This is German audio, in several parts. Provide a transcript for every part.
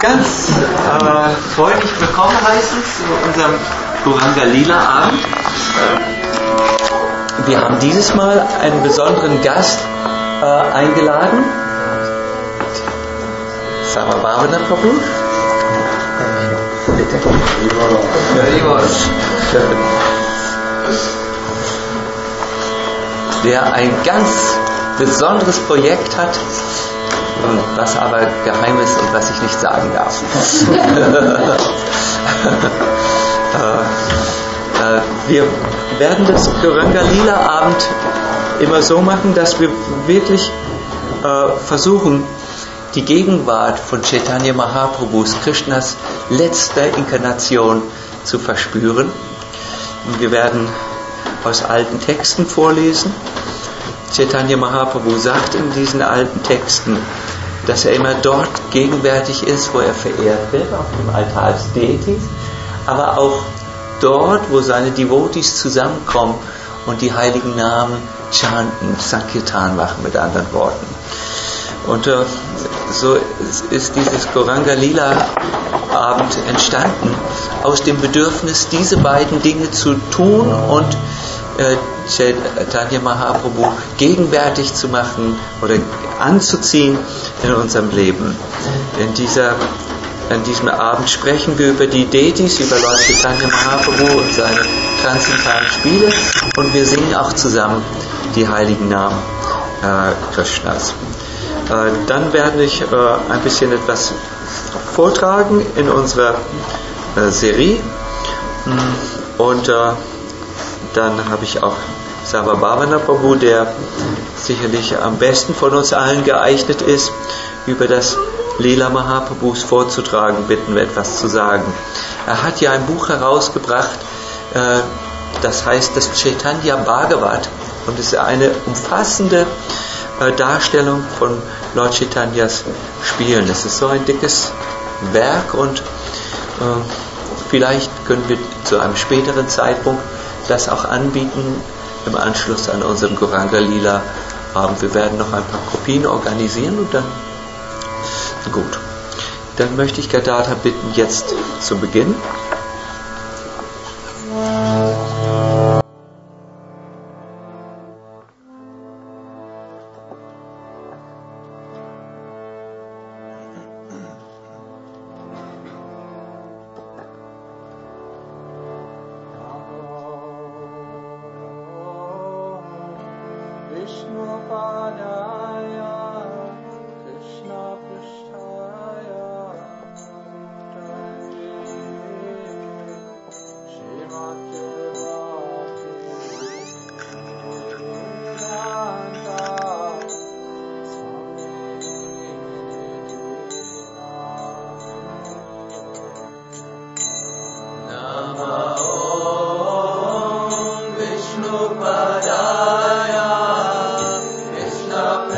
ganz freundlich willkommen heißen zu unserem Goranga Lila Abend. Wir haben dieses Mal einen besonderen Gast eingeladen. Sarvabhavana Prabhu. Bitte. Der ein ganz besonderes Projekt hat, was aber geheim ist und was ich nicht sagen darf. Wir werden das Goranga Lila Abend immer so machen, dass wir wirklich versuchen, die Gegenwart von Chaitanya Mahaprabhus, Krishnas letzter Inkarnation, zu verspüren. Und wir werden aus alten Texten vorlesen. Chaitanya Mahaprabhu sagt in diesen alten Texten, dass er immer dort gegenwärtig ist, wo er verehrt wird, auf dem Altar des Deities, aber auch dort, wo seine Devotees zusammenkommen und die heiligen Namen chanten, Sankirtan machen, mit anderen Worten. Und so ist dieses Goranga Lila Abend entstanden, aus dem Bedürfnis, diese beiden Dinge zu tun und Chaitanya Mahaprabhu gegenwärtig zu machen oder anzuziehen in unserem Leben. An diesem Abend sprechen wir über die Deities, über Lord Chaitanya Mahaprabhu und seine transzendentalen Spiele, und wir singen auch zusammen die heiligen Namen Krishnas. Dann werde ich ein bisschen etwas vortragen in unserer Serie, und dann habe ich auch Sarvabhavana Prabhu, der sicherlich am besten von uns allen geeignet ist, über das Lila Mahaprabhus vorzutragen, bitten wir etwas zu sagen. Er hat ja ein Buch herausgebracht, das heißt das Chaitanya Bhagavat, und es ist eine umfassende Darstellung von Lord Chaitanyas Spielen. Es ist so ein dickes Werk, und vielleicht können wir zu einem späteren Zeitpunkt das auch anbieten im Anschluss an unseren Goranga Lila Abend. Wir werden noch ein paar Kopien organisieren, und dann gut. Dann möchte ich Gadadhar bitten, jetzt zu beginnen. Vishnu Padaya Krishna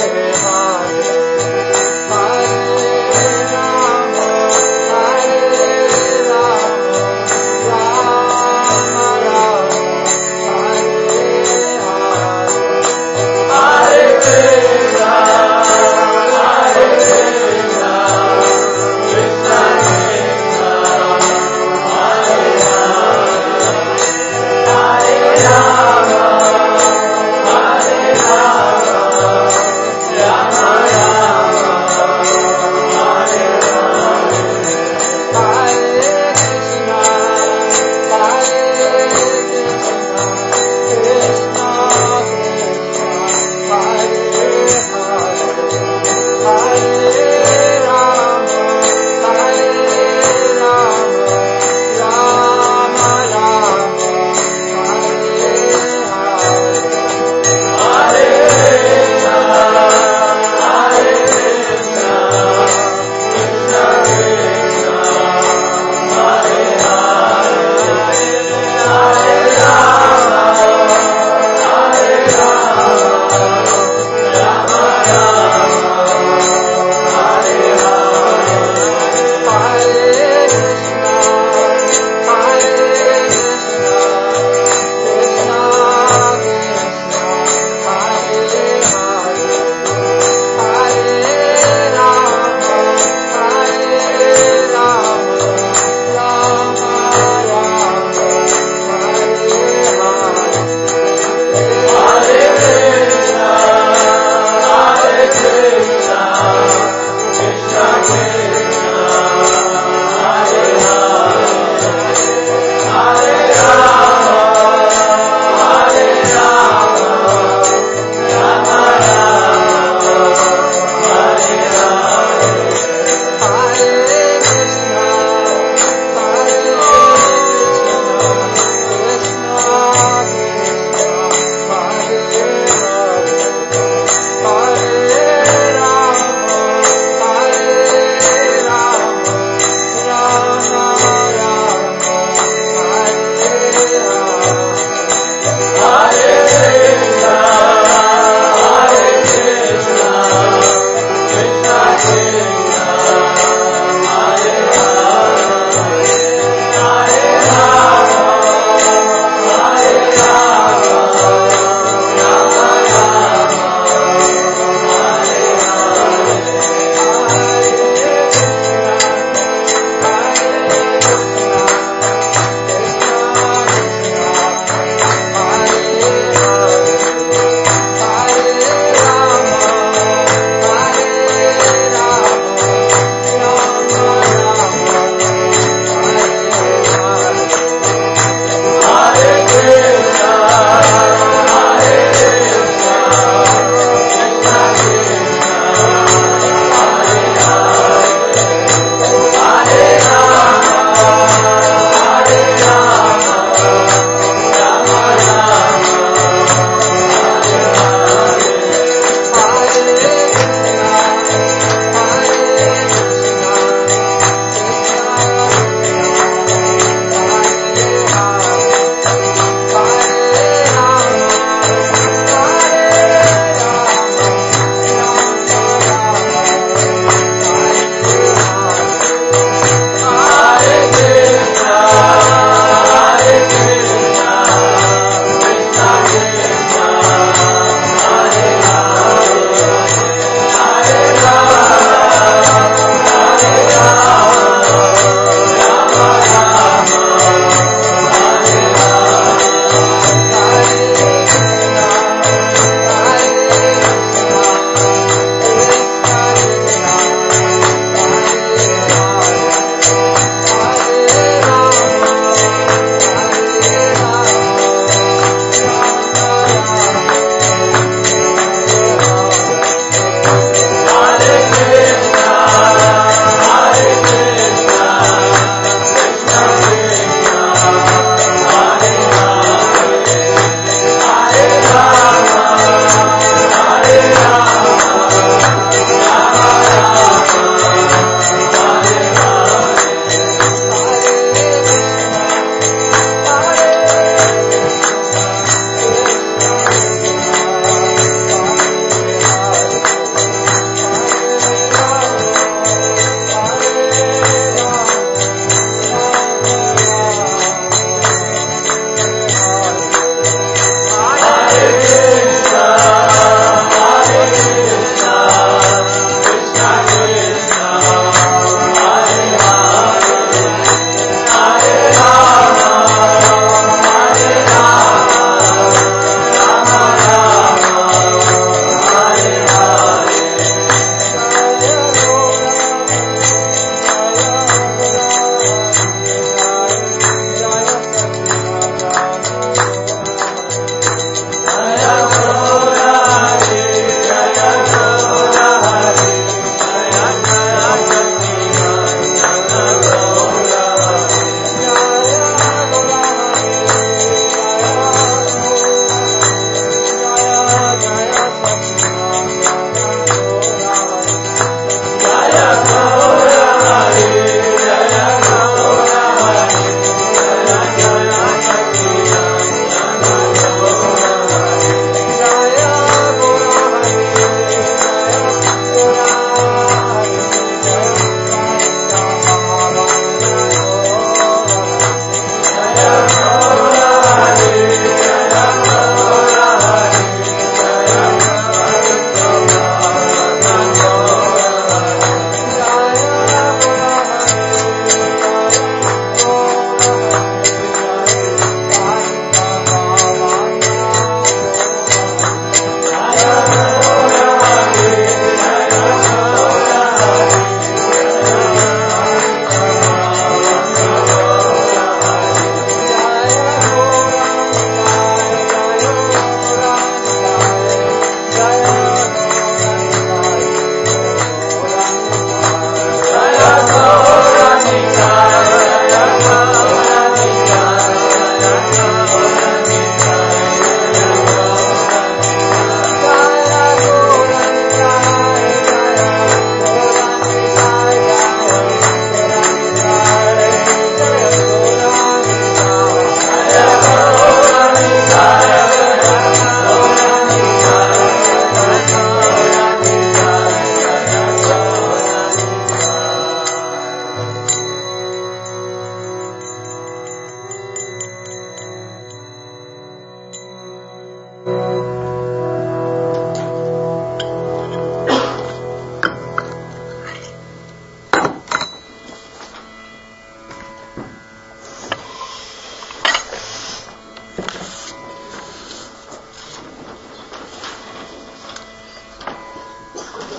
Hare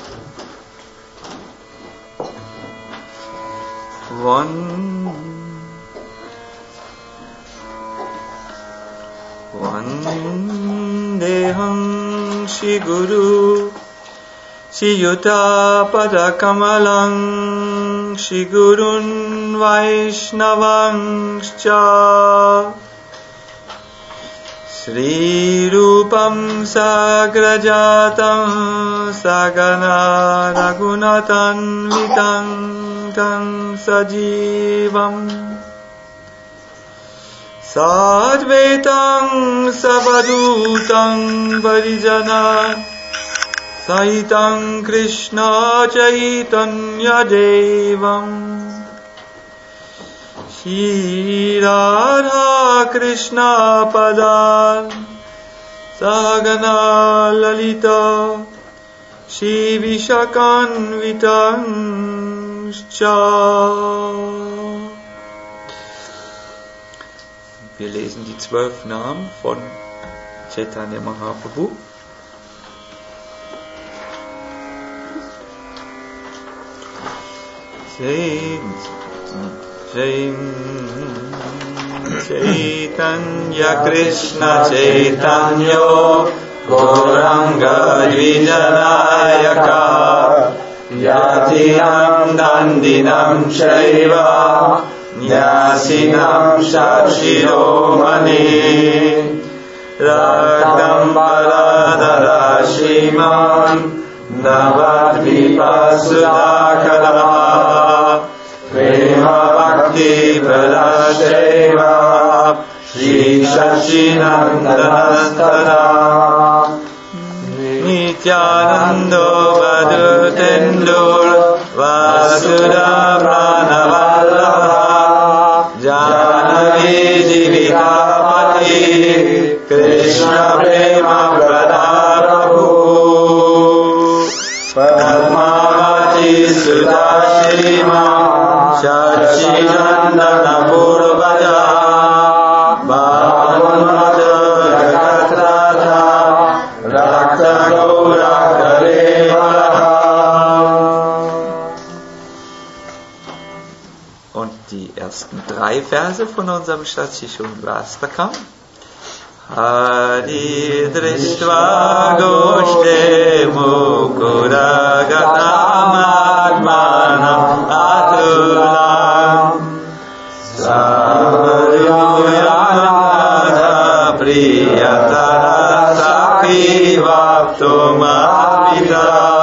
Vandeham Shri Guru Shri Yuta Pada Kamalam Shri Gurun Vaishnavangscha Shri Rupam Sagrajatam Sagana Raghunatan Vitam Tam Sajivam Sadvetam Savadutam Varijana Saitam Krishna Chaitanya Devam Shri Radha Krishna Padan Sagana Lalita Shri Vishakanvitam Cha. Wir lesen die 12 Namen von Chaitanya Mahaprabhu. Chaitanya Krishna Chaitanya Gauranga Dvijanayaka Yatinam Dandinam Shaiva Nyasinam Shashiromani Raktam Paradara Shriman Navadvipa Sudhakara Prema Bhakti Pradasheva Shri Shashinandanastana Nityanando Vadutendur Vasudha Pranavallabha Janaki Jivikapati Krishna Prema Pradaprabhu Padmavati Sudashima Shachinandana Purvaja Bhavamata Jagatrata Rakta Gaura Karevalaha. Und die ersten 3 Verse von unserem Shashishun Vastakam. Hari Drishtva Goshte Mukudagatam Atmanam Atulam Savaryoyanada Priyatara Sakhi Vaptumapita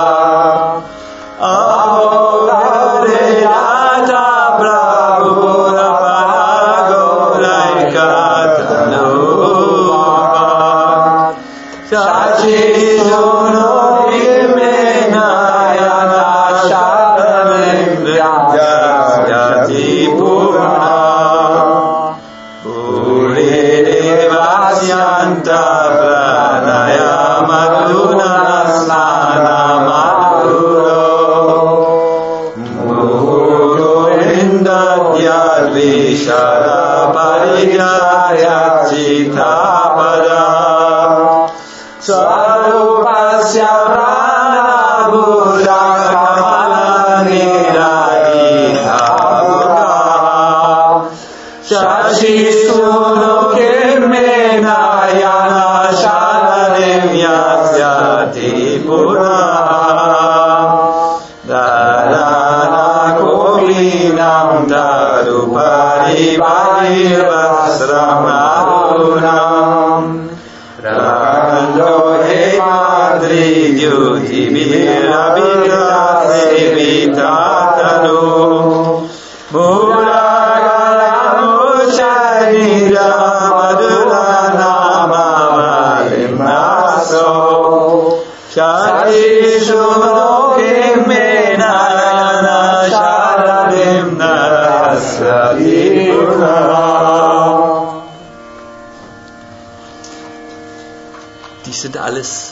Dies sind alles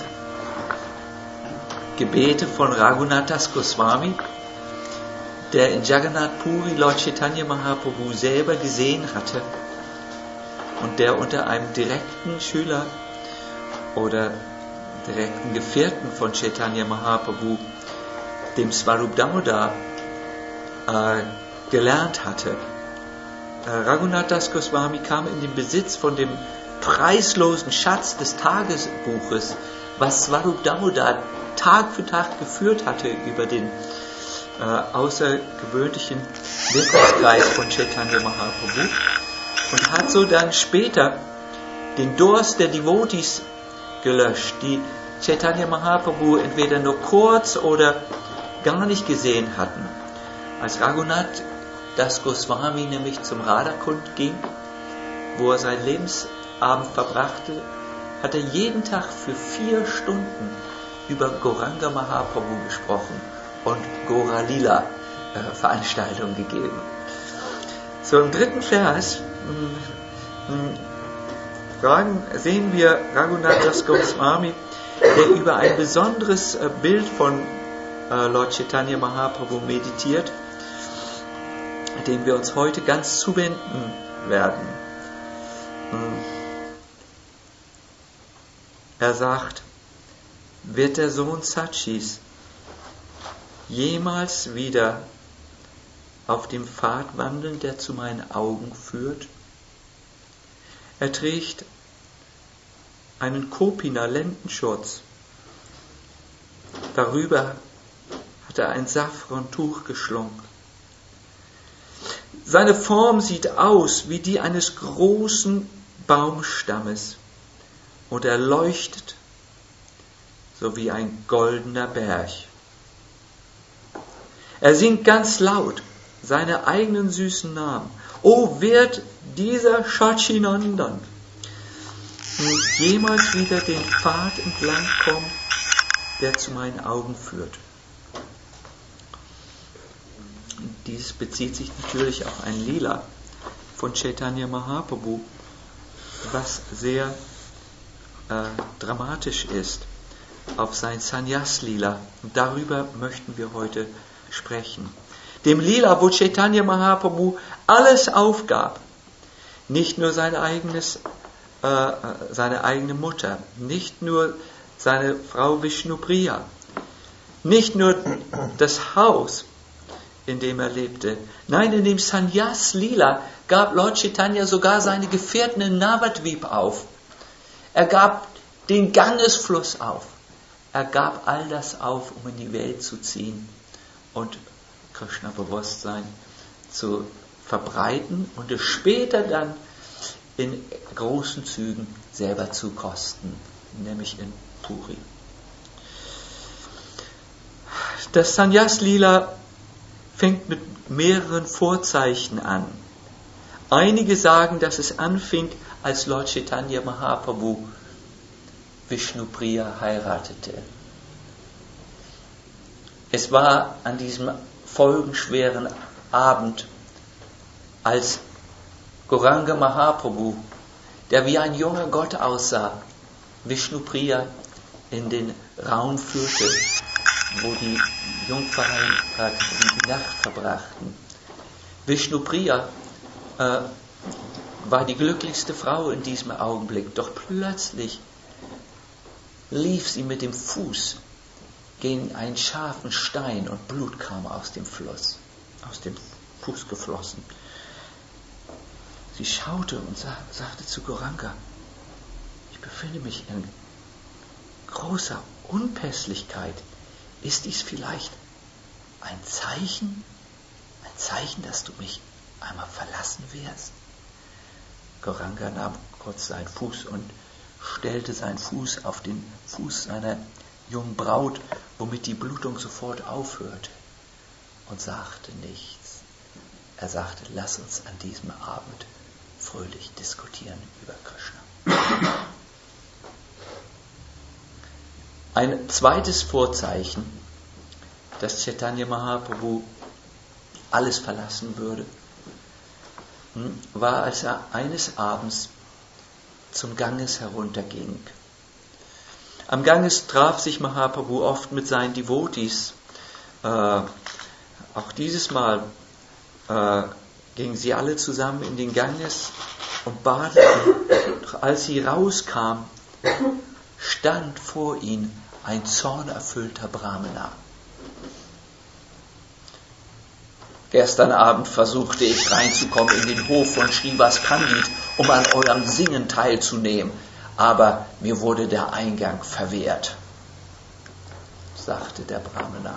Gebete von Raghunathas Goswami, der in Jagannath Puri Lord Chaitanya Mahaprabhu selber gesehen hatte und der unter einem direkten Schüler oder direkten Gefährten von Chaitanya Mahaprabhu dem Swarup Damodar gelernt hatte. Raghunath Das Goswami kam in den Besitz von dem preislosen Schatz des Tagesbuches, was Swarup Damodar Tag für Tag geführt hatte über den außergewöhnlichen Wirkungskreis von Chaitanya Mahaprabhu, und hat so dann später den Durst der Devotees gelöscht, die Chaitanya Mahaprabhu entweder nur kurz oder gar nicht gesehen hatten. Als Raghunath Das Goswami nämlich zum Radhakund ging, wo er seinen Lebensabend verbrachte, hat er jeden Tag für 4 Stunden über Gauranga Mahaprabhu gesprochen und Gora Lila Veranstaltungen gegeben. So im 3. Vers sehen wir Raghunath Das Goswami, der über ein besonderes Bild von Lord Chaitanya Mahaprabhu meditiert, dem wir uns heute ganz zuwenden werden. Er sagt: Wird der Sohn Sachis jemals wieder auf dem Pfad wandeln, der zu meinen Augen führt? Er trägt einen Kopina-Lendenschurz. Darüber hat er ein Safrantuch geschlungen. Seine Form sieht aus wie die eines großen Baumstammes und er leuchtet so wie ein goldener Berg. Er singt ganz laut seine eigenen süßen Namen. O, wird dieser Shachinandan jemals wieder den Pfad entlang kommen, der zu meinen Augen führt? Dies bezieht sich natürlich auf ein Lila von Chaitanya Mahaprabhu, was sehr dramatisch ist, auf sein Sannyas-Lila. Und darüber möchten wir heute sprechen. Dem Lila, wo Chaitanya Mahaprabhu alles aufgab, nicht nur seine eigene Mutter, nicht nur seine Frau Vishnupriya, nicht nur das Haus, in dem er lebte. Nein, in dem Sannyas Lila gab Lord Chaitanya sogar seine Gefährten in Navadvip auf. Er gab den Gangesfluss auf. Er gab all das auf, um in die Welt zu ziehen und Krishna-Bewusstsein zu verbreiten und es später dann in großen Zügen selber zu kosten, nämlich in Puri. Das Sannyas Lila fängt mit mehreren Vorzeichen an. Einige sagen, dass es anfing, als Lord Chaitanya Mahaprabhu Vishnupriya heiratete. Es war an diesem folgenschweren Abend, als Gauranga Mahaprabhu, der wie ein junger Gott aussah, Vishnupriya in den Raum führte, wo die Jungfrauen die Nacht verbrachten. Vishnupriya war die glücklichste Frau in diesem Augenblick, doch plötzlich lief sie mit dem Fuß gegen einen scharfen Stein und Blut kam aus dem Fuß geflossen. Sie schaute und sagte zu Gauranga: Ich befinde mich in großer Unpässlichkeit. Ist dies vielleicht ein Zeichen, dass du mich einmal verlassen wirst? Gauranga nahm kurz seinen Fuß und stellte seinen Fuß auf den Fuß seiner jungen Braut, womit die Blutung sofort aufhörte, und sagte nichts. Er sagte: Lass uns an diesem Abend fröhlich diskutieren über Krishna. Ein zweites Vorzeichen, dass Chaitanya Mahaprabhu alles verlassen würde, war, als er eines Abends zum Ganges herunterging. Am Ganges traf sich Mahaprabhu oft mit seinen Devotees. Auch dieses Mal gingen sie alle zusammen in den Ganges und badeten. Doch als sie rauskamen, stand vor ihnen ein zornerfüllter Brahmana. Gestern Abend versuchte ich reinzukommen in den Hof von Srivas Pandit, um an eurem Singen teilzunehmen, aber mir wurde der Eingang verwehrt, sagte der Brahmana.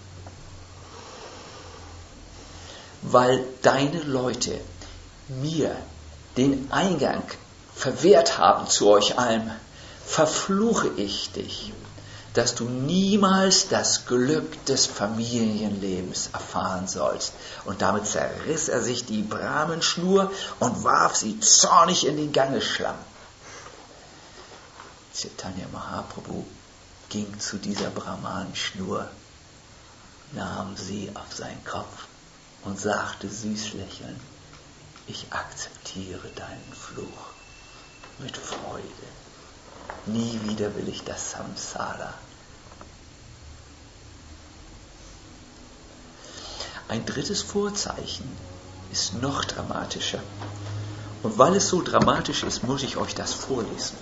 Weil deine Leute mir den Eingang verwehrt haben zu euch allen, verfluche ich dich, dass du niemals das Glück des Familienlebens erfahren sollst. Und damit zerriss er sich die Brahmenschnur und warf sie zornig in den Gangesschlamm. Chaitanya Mahaprabhu ging zu dieser Brahmanschnur, nahm sie auf seinen Kopf und sagte süß lächelnd: Ich akzeptiere deinen Fluch mit Freude. Nie wieder will ich das Samsara. Ein drittes Vorzeichen ist noch dramatischer. Und weil es so dramatisch ist, muss ich euch das vorlesen.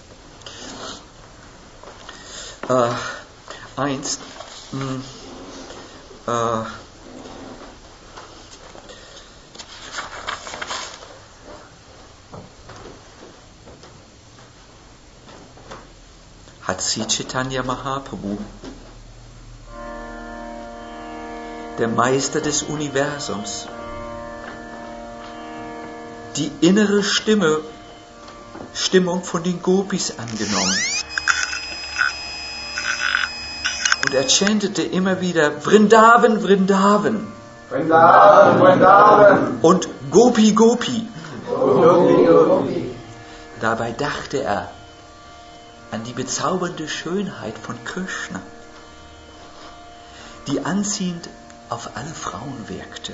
Hat Sri Chaitanya Mahaprabhu, der Meister des Universums, die innere Stimmung von den Gopis angenommen. Und er chantete immer wieder Vrindavan, Vrindavan. Vrindavan, Vrindavan. Und Gopi, Gopi. Gopi, Gopi. Dabei dachte er an die bezaubernde Schönheit von Krishna, die anziehend auf alle Frauen wirkte.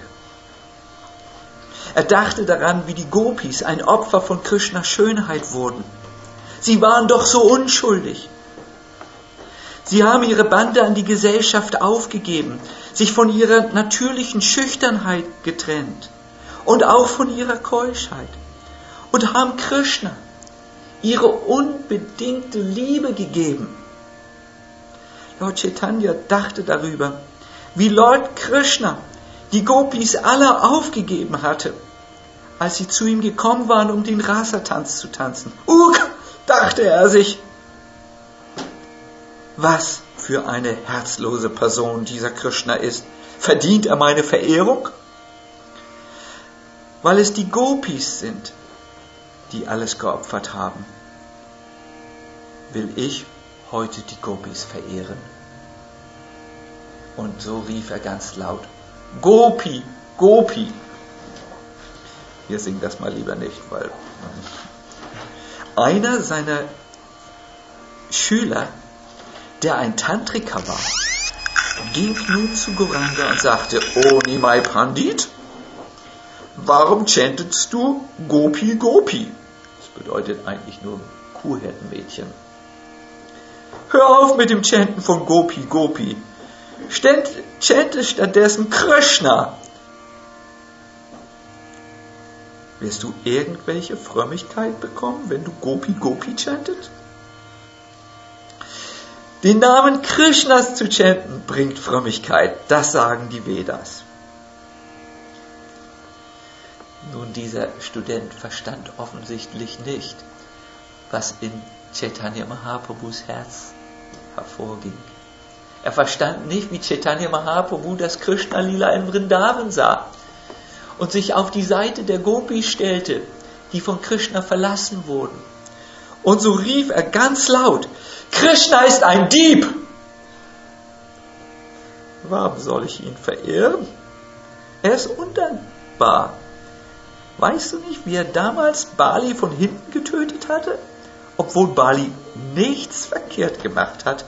Er dachte daran, wie die Gopis ein Opfer von Krishnas Schönheit wurden. Sie waren doch so unschuldig. Sie haben ihre Bande an die Gesellschaft aufgegeben, sich von ihrer natürlichen Schüchternheit getrennt und auch von ihrer Keuschheit und haben Krishna ihre unbedingte Liebe gegeben. Lord Chaitanya dachte darüber, wie Lord Krishna die Gopis alle aufgegeben hatte, als sie zu ihm gekommen waren, um den Rasa-Tanz zu tanzen. Dachte er sich, was für eine herzlose Person dieser Krishna ist. Verdient er meine Verehrung? Weil es die Gopis sind, die alles geopfert haben, will ich heute die Gopis verehren. Und so rief er ganz laut: Gopi, Gopi. Wir singen das mal lieber nicht, weil einer seiner Schüler, der ein Tantriker war, ging nun zu Gauranga und sagte: O Nimai Pandit, warum chantest du Gopi, Gopi? Das bedeutet eigentlich nur Kuhhirtenmädchen. Hör auf mit dem Chanten von Gopi, Gopi. Chante stattdessen Krishna. Wirst du irgendwelche Frömmigkeit bekommen, wenn du Gopi, Gopi chantet? Den Namen Krishnas zu chanten bringt Frömmigkeit, das sagen die Vedas. Nun, dieser Student verstand offensichtlich nicht, was in Chaitanya Mahaprabhus Herz hervorging. Er verstand nicht, wie Chaitanya Mahaprabhu das Krishna-Lila in Vrindavan sah und sich auf die Seite der Gopis stellte, die von Krishna verlassen wurden. Und so rief er ganz laut: Krishna ist ein Dieb! Warum soll ich ihn verehren? Er ist undankbar. Weißt du nicht, wie er damals Bali von hinten getötet hatte, obwohl Bali nichts verkehrt gemacht hat?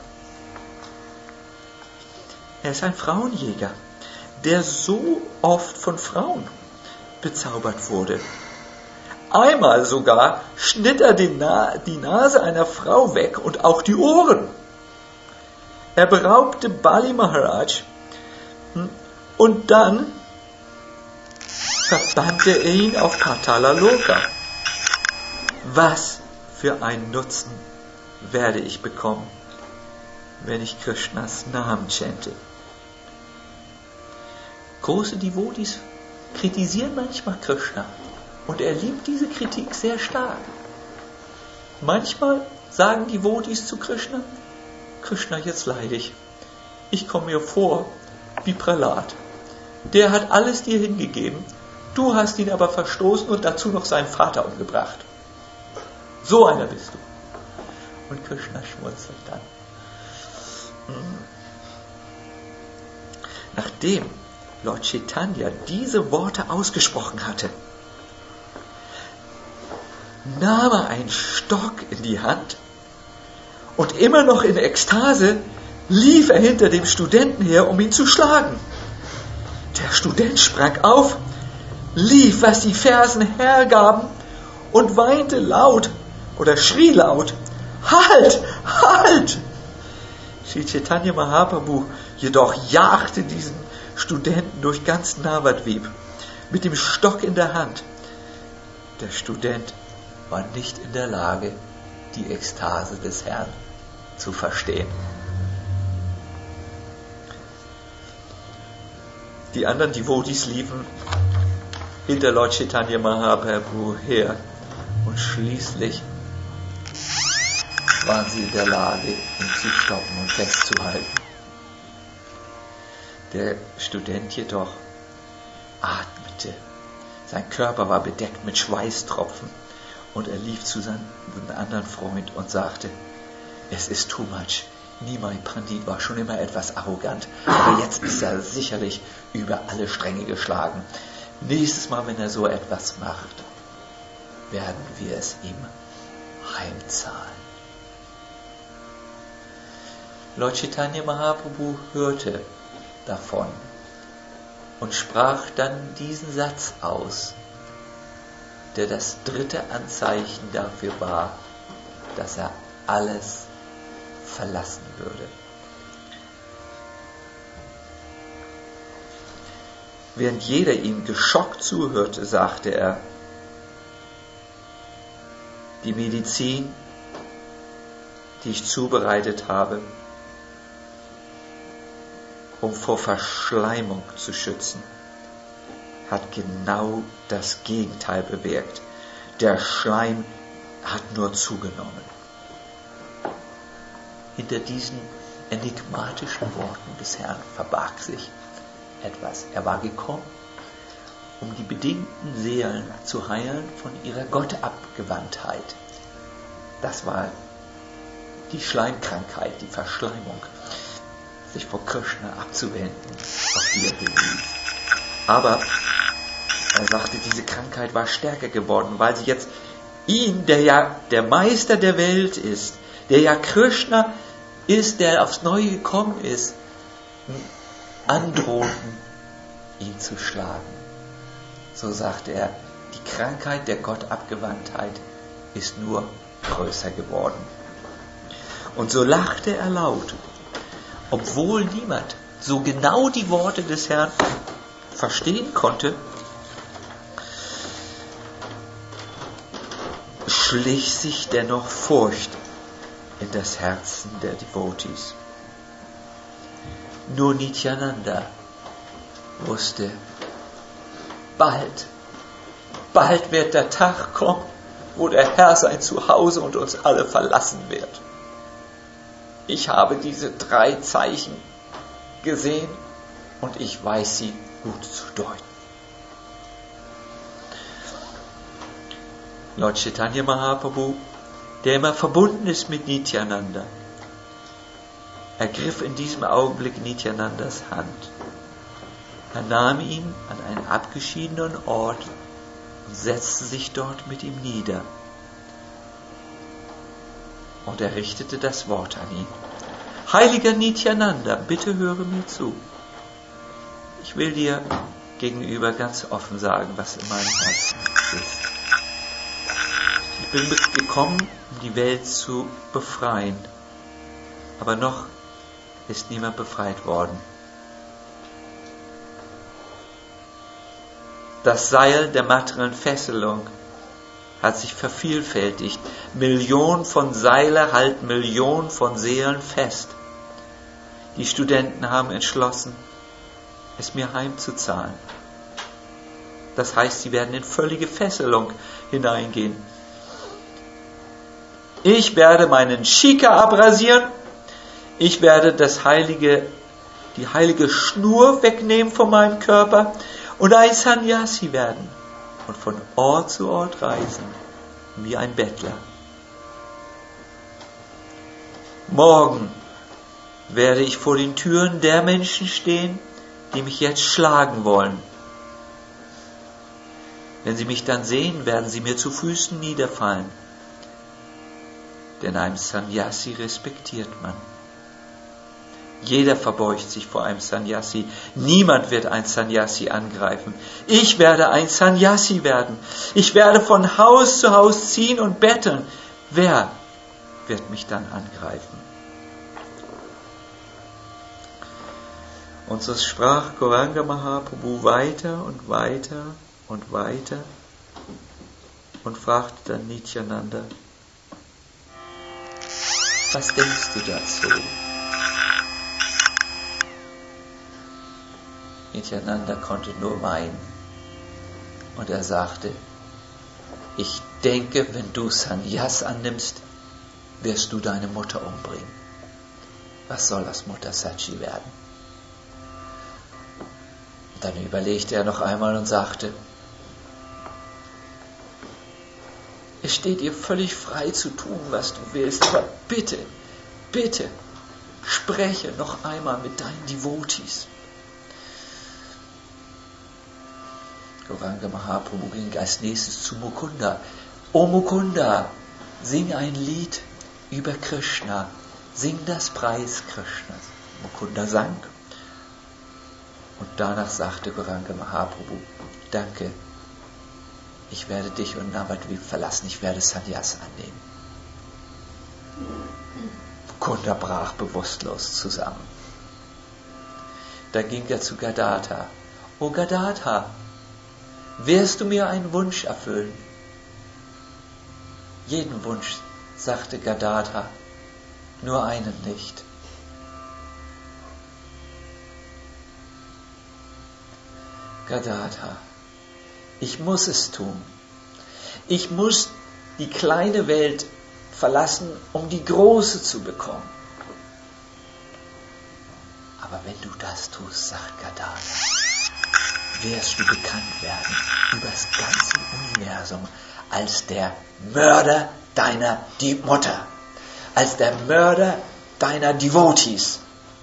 Er ist ein Frauenjäger, der so oft von Frauen bezaubert wurde. Einmal sogar schnitt er die Nase einer Frau weg und auch die Ohren. Er beraubte Bali Maharaj und dann verbannte er ihn auf Patala Loka. Was für einen Nutzen werde ich bekommen, wenn ich Krishnas Namen chante? Große Devotis kritisieren manchmal Krishna. Und er liebt diese Kritik sehr stark. Manchmal sagen die Devotis zu Krishna, Krishna, jetzt leide ich. Ich komme mir vor wie Prahlad. Der hat alles dir hingegeben, du hast ihn aber verstoßen und dazu noch seinen Vater umgebracht. So einer bist du. Und Krishna schmunzelt dann. Nachdem Lord Chaitanya diese Worte ausgesprochen hatte, nahm er einen Stock in die Hand und immer noch in Ekstase lief er hinter dem Studenten her, um ihn zu schlagen. Der Student sprang auf, lief, was die Fersen hergaben und weinte laut oder schrie laut, Halt! Halt! Sri Chaitanya Mahaprabhu jedoch jagte diesen Studenten durch ganz Navadvip mit dem Stock in der Hand. Der Student war nicht in der Lage, die Ekstase des Herrn zu verstehen. Die anderen Devotis liefen hinter Lord Chaitanya Mahaprabhu her und schließlich waren sie in der Lage, ihn zu stoppen und festzuhalten. Der Student jedoch atmete. Sein Körper war bedeckt mit Schweißtropfen und er lief zu seinem anderen Freund und sagte, es ist too much. Nimai Pandit war schon immer etwas arrogant, aber jetzt ist er sicherlich über alle Stränge geschlagen. Nächstes Mal, wenn er so etwas macht, werden wir es ihm heimzahlen. Lord Chaitanya Mahaprabhu hörte davon und sprach dann diesen Satz aus, der das dritte Anzeichen dafür war, dass er alles verlassen würde. Während jeder ihm geschockt zuhörte, sagte er, die Medizin, die ich zubereitet habe, um vor Verschleimung zu schützen, hat genau das Gegenteil bewirkt. Der Schleim hat nur zugenommen. Hinter diesen enigmatischen Worten des Herrn verbarg sich etwas. Er war gekommen, um die bedingten Seelen zu heilen von ihrer Gottabgewandtheit. Das war die Schleimkrankheit, die Verschleimung, sich vor Krishna abzuwenden, auf die er hinwies. Aber er sagte, diese Krankheit war stärker geworden, weil sie jetzt ihn, der ja der Meister der Welt ist, der ja Krishna ist, der aufs Neue gekommen ist, androhten, ihn zu schlagen. So sagte er, die Krankheit der Gottabgewandtheit ist nur größer geworden. Und so lachte er laut, obwohl niemand so genau die Worte des Herrn verstehen konnte, schlich sich dennoch Furcht in das Herzen der Devotis. Nur Nityananda wusste, bald wird der Tag kommen, wo der Herr sein Zuhause und uns alle verlassen wird. Ich habe diese 3 Zeichen gesehen und ich weiß sie gut zu deuten. Lord Chaitanya Mahaprabhu, der immer verbunden ist mit Nityananda, ergriff in diesem Augenblick Nityanandas Hand. Er nahm ihn an einen abgeschiedenen Ort und setzte sich dort mit ihm nieder. Und er richtete das Wort an ihn. Heiliger Nityananda, bitte höre mir zu. Ich will dir gegenüber ganz offen sagen, was in meinem Herzen ist. Ich bin gekommen, um die Welt zu befreien. Aber noch ist niemand befreit worden. Das Seil der materiellen Fesselung hat sich vervielfältigt. Millionen von Seile halten Millionen von Seelen fest. Die Studenten haben entschlossen, es mir heimzuzahlen. Das heißt, sie werden in völlige Fesselung hineingehen. Ich werde meinen Shika abrasieren. Ich werde die heilige Schnur wegnehmen von meinem Körper und ein Sannyasi werden und von Ort zu Ort reisen, wie ein Bettler. Morgen werde ich vor den Türen der Menschen stehen, die mich jetzt schlagen wollen. Wenn sie mich dann sehen, werden sie mir zu Füßen niederfallen. Denn einem Sannyasi respektiert man. Jeder verbeugt sich vor einem Sannyasi. Niemand wird ein Sannyasi angreifen. Ich werde ein Sannyasi werden. Ich werde von Haus zu Haus ziehen und betteln. Wer wird mich dann angreifen? Und so sprach Gauranga Mahaprabhu weiter und weiter und weiter und fragte dann Nityananda: Was denkst du dazu? Nityananda konnte nur weinen und er sagte: Ich denke, wenn du Sannyas annimmst, wirst du deine Mutter umbringen. Was soll aus Mutter Sachi werden? Dann überlegte er noch einmal und sagte: Es steht dir völlig frei zu tun, was du willst, aber bitte, bitte, spreche noch einmal mit deinen Devotees. Gauranga Mahaprabhu ging als nächstes zu Mukunda. O Mukunda, sing ein Lied über Krishna, sing das Preis Krishnas. Mukunda sang. Und danach sagte Gauranga Mahaprabhu: Danke, ich werde dich und Navadvip verlassen, ich werde Sannyas annehmen. Mukunda brach bewusstlos zusammen. Da ging er zu Gadadhar. O Gadadhar, wirst du mir einen Wunsch erfüllen? Jeden Wunsch, sagte Gadadhar, nur einen nicht. Gadadhar, ich muss es tun. Ich muss die kleine Welt verlassen, um die große zu bekommen. Aber wenn du das tust, sagt Gadadhar, wirst du bekannt werden über das ganze Universum als der Mörder deiner Mutter, als der Mörder deiner Devotees.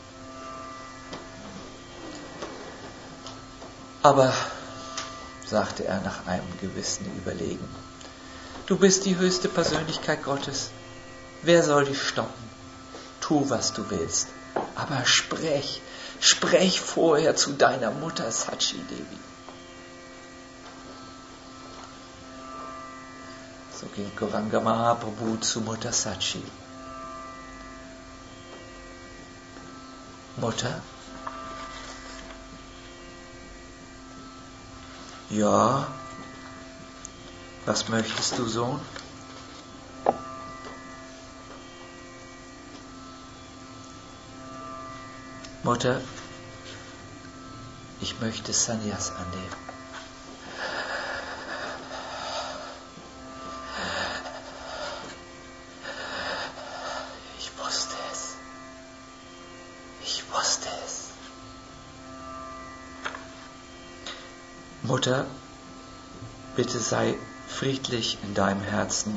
Aber, sagte er nach einem gewissen Überlegen, du bist die höchste Persönlichkeit Gottes. Wer soll dich stoppen? Tu, was du willst. Aber sprech vorher zu deiner Mutter Sachi Devi. So ging Gauranga Mahaprabhu zu Mutter Sachi. Mutter? Ja, was möchtest du, Sohn? Mutter, ich möchte Sannyas annehmen. Ich wusste es. Mutter, bitte sei friedlich in deinem Herzen.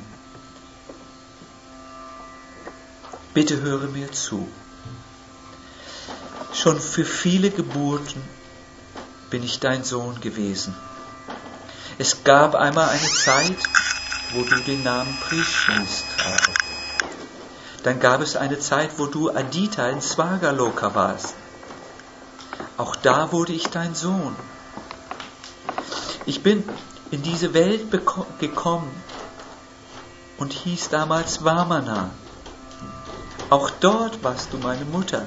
Bitte höre mir zu. Schon für viele Geburten bin ich dein Sohn gewesen. Es gab einmal eine Zeit, wo du den Namen Prishnis tragst. Dann gab es eine Zeit, wo du Adita in Svagaloka warst. Auch da wurde ich dein Sohn. Ich bin in diese Welt gekommen und hieß damals Vamana. Auch dort warst du meine Mutter.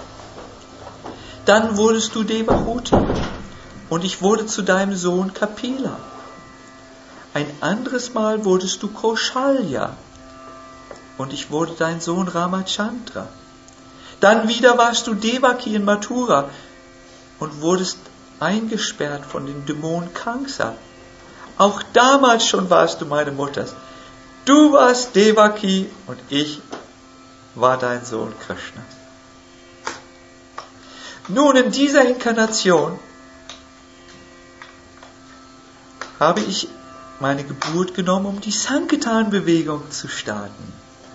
Dann wurdest du Devahuti und ich wurde zu deinem Sohn Kapila. Ein anderes Mal wurdest du Kaushalya und ich wurde dein Sohn Ramachandra. Dann wieder warst du Devaki in Mathura und wurdest eingesperrt von den Dämonen krank sein. Auch damals schon warst du meine Mutter. Du warst Devaki und ich war dein Sohn Krishna. Nun, in dieser Inkarnation habe ich meine Geburt genommen, um die Sankirtan-Bewegung zu starten.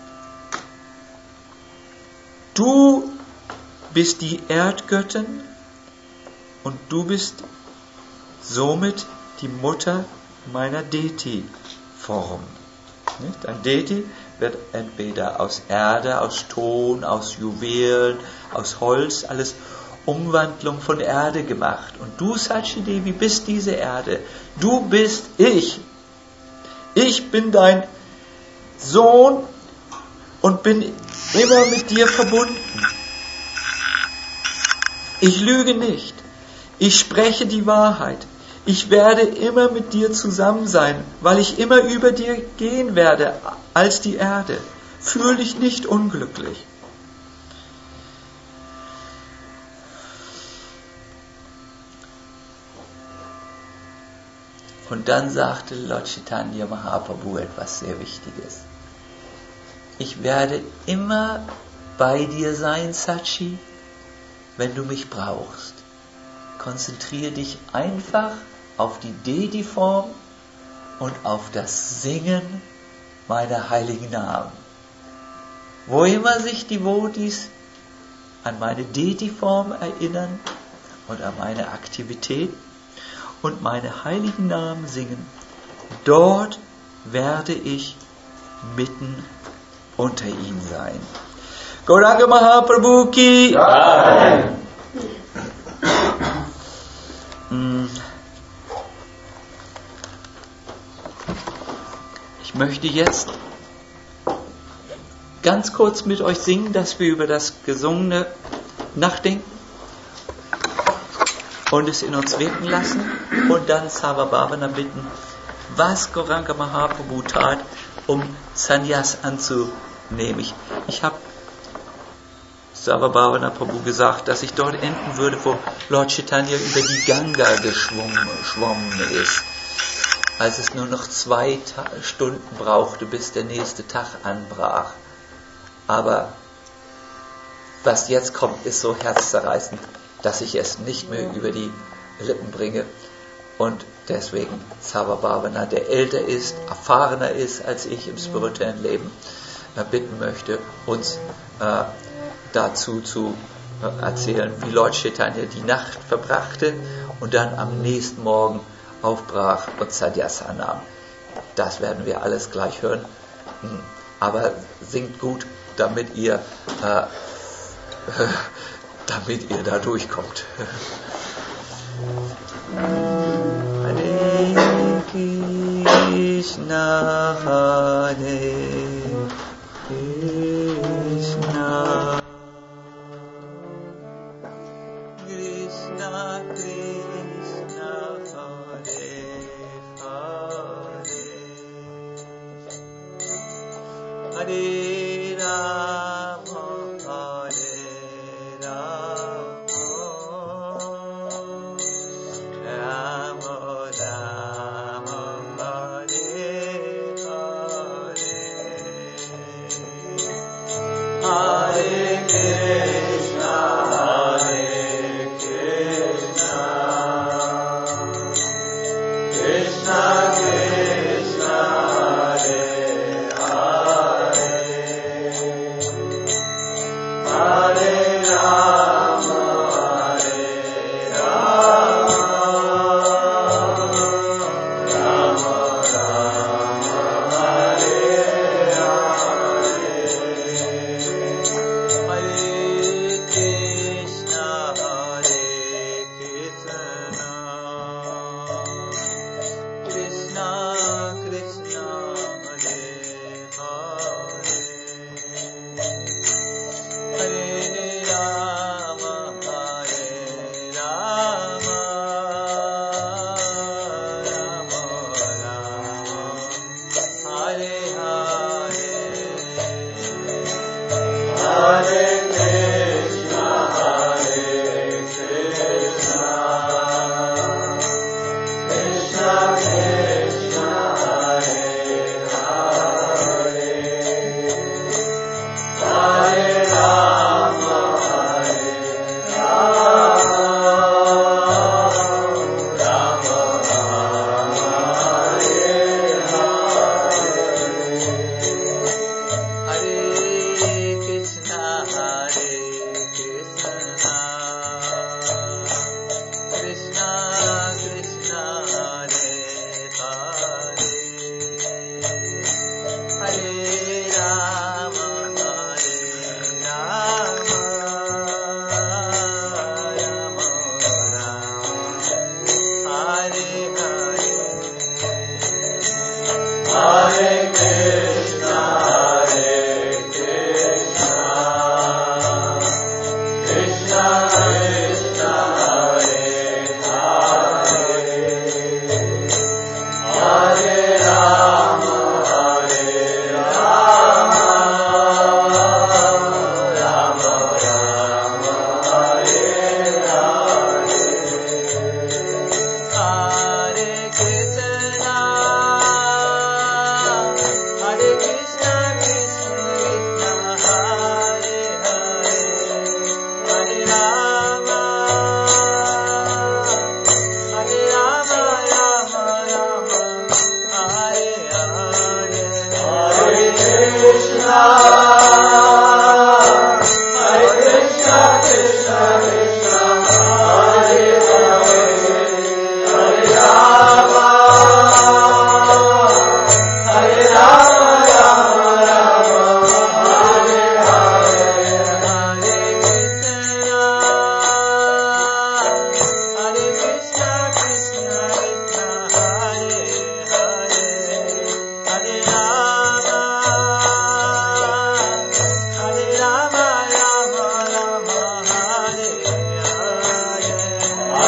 Du bist die Erdgöttin und du bist somit die Mutter meiner Deti-Form. Ein Deti wird entweder aus Erde, aus Ton, aus Juwelen, aus Holz, alles Umwandlung von Erde gemacht. Und du, Sachi Devi, bist diese Erde. Du bist ich. Ich bin dein Sohn und bin immer mit dir verbunden. Ich lüge nicht. Ich spreche die Wahrheit. Ich werde immer mit dir zusammen sein, weil ich immer über dir gehen werde als die Erde. Fühl dich nicht unglücklich. Und dann sagte Lord Chaitanya Mahaprabhu etwas sehr Wichtiges. Ich werde immer bei dir sein, Sachi, wenn du mich brauchst. Konzentriere dich einfach auf die Deti-Form und auf das Singen meiner heiligen Namen. Wo immer sich die Devotis an meine Deti-Form erinnern und an meine Aktivität und meine heiligen Namen singen, dort werde ich mitten unter ihnen sein. Gauranga Mahaprabhu ki Jai. Ich möchte jetzt ganz kurz mit euch singen, dass wir über das Gesungene nachdenken und es in uns wirken lassen und dann Sarva Bhavana bitten, was Gauranga Mahaprabhu tat, um Sannyas anzunehmen. Ich habe Sarva Bhavana Prabhu gesagt, dass ich dort enden würde, wo Lord Chaitanya über die Ganga geschwommen ist, als es nur noch 2 Stunden brauchte, bis der nächste Tag anbrach. Aber was jetzt kommt, ist so herzzerreißend, dass ich es nicht mehr über die Lippen bringe. Und deswegen Sarva Bhavana, der älter ist, erfahrener ist als ich im spirituellen Leben, bitten möchte, uns dazu zu erzählen, wie Lord Chaitanya die Nacht verbrachte und dann am nächsten Morgen aufbrach und Sannyas nahm. Das werden wir alles gleich hören. Aber singt gut, damit ihr da durchkommt. Hare Krishna, Hare Krishna, Krishna Krishna, Hare Hare, Hare Rama, Hare Rama, Rama Rama, Hare Hare, Hare Krishna, Hare Krishna,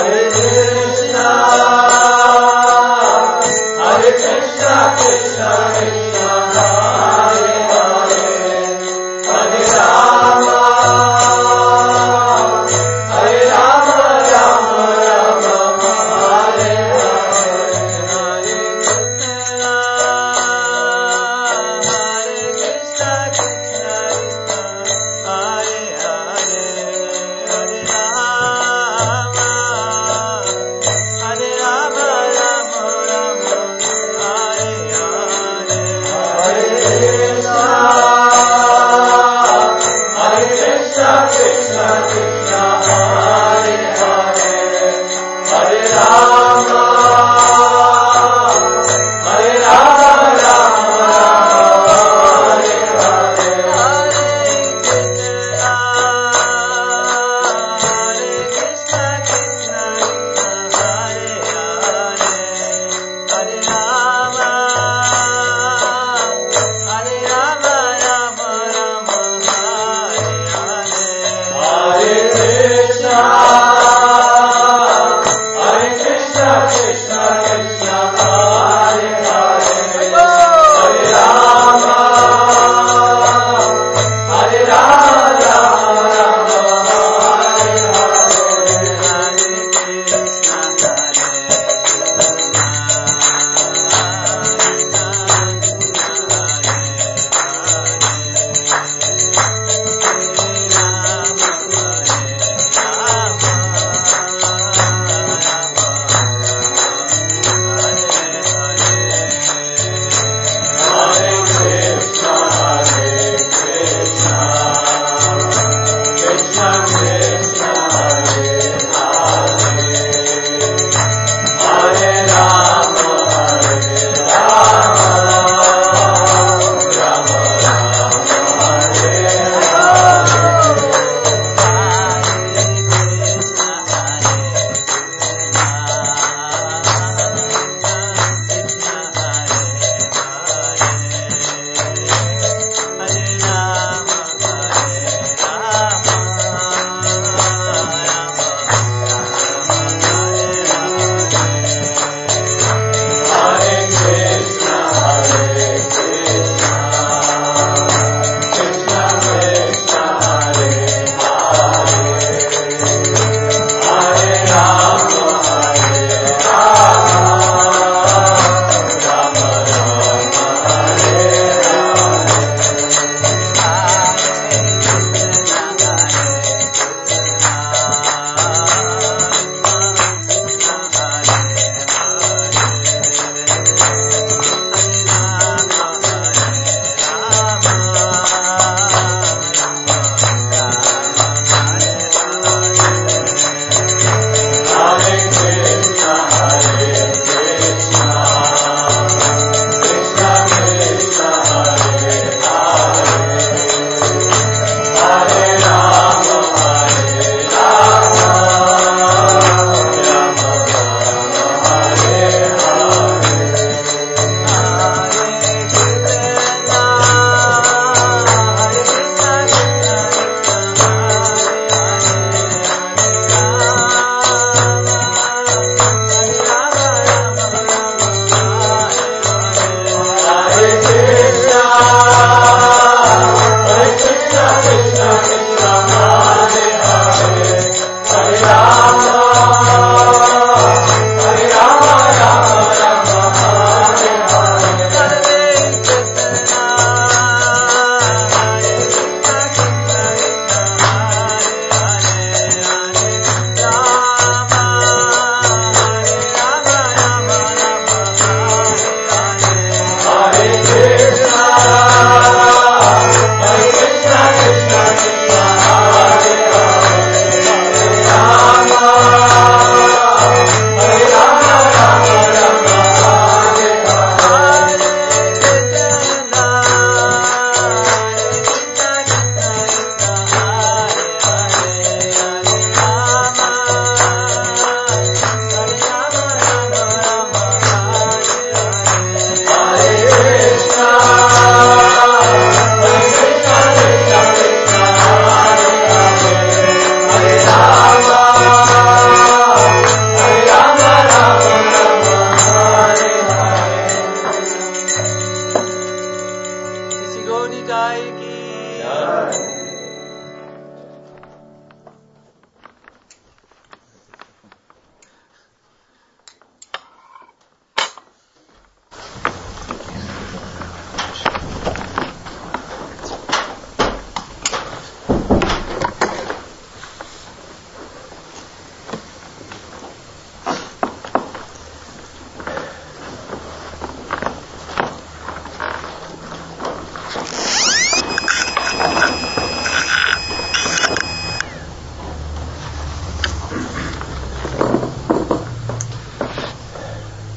Hare Krishna,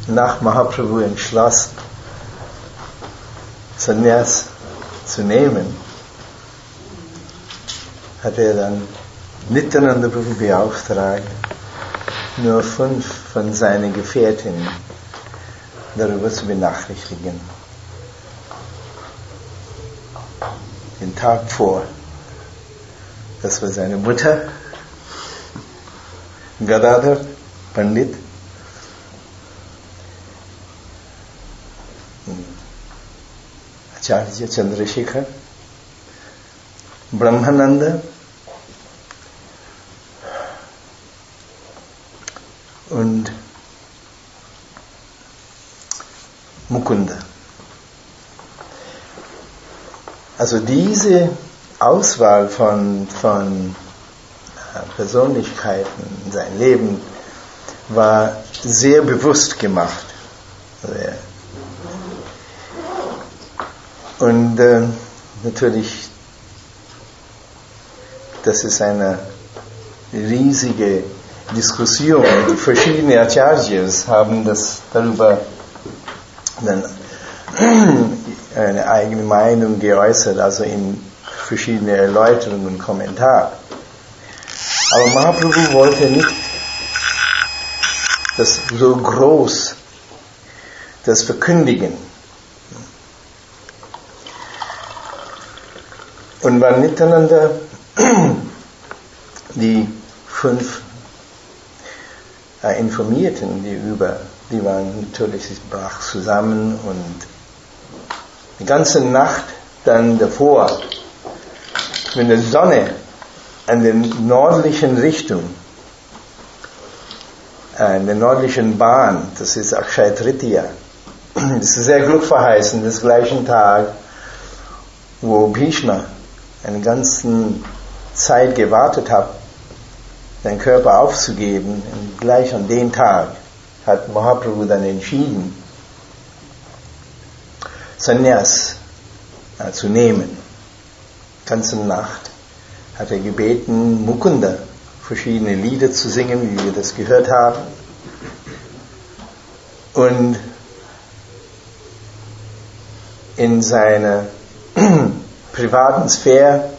nach Mahaprabhu entschloss, Sannyas zu nehmen, hat er dann Nityananda Prabhu beauftragt, nur 5 von seinen Gefährtinnen darüber zu benachrichtigen. Den Tag vor. Das war seine Mutter, Gadadhar Pandit, Acharya Chandrasekhar, Brahmananda und Mukunda. Also diese Auswahl von Persönlichkeiten in seinem Leben war sehr bewusst gemacht. Und natürlich, das ist eine riesige Diskussion. Die verschiedenen Acharyas haben das darüber dann eine eigene Meinung geäußert, also in verschiedene Erläuterungen und Kommentare. Aber Mahaprabhu wollte nicht das so groß, das verkündigen. Und wann Nityananda die 5 informierten, die waren natürlich, es brach zusammen und die ganze Nacht dann davor, wenn die Sonne an der nördlichen Richtung, in der nördlichen Bahn, das ist Akshaya Tritiya, das ist sehr glückverheißend, des gleichen Tag, wo Bhishma eine ganze Zeit gewartet hat, seinen Körper aufzugeben, und gleich an den Tag hat Mahaprabhu dann entschieden, Sannyas zu nehmen. Die ganze Nacht hat er gebeten, Mukunda verschiedene Lieder zu singen, wie wir das gehört haben. Und in seiner privaten Sphäre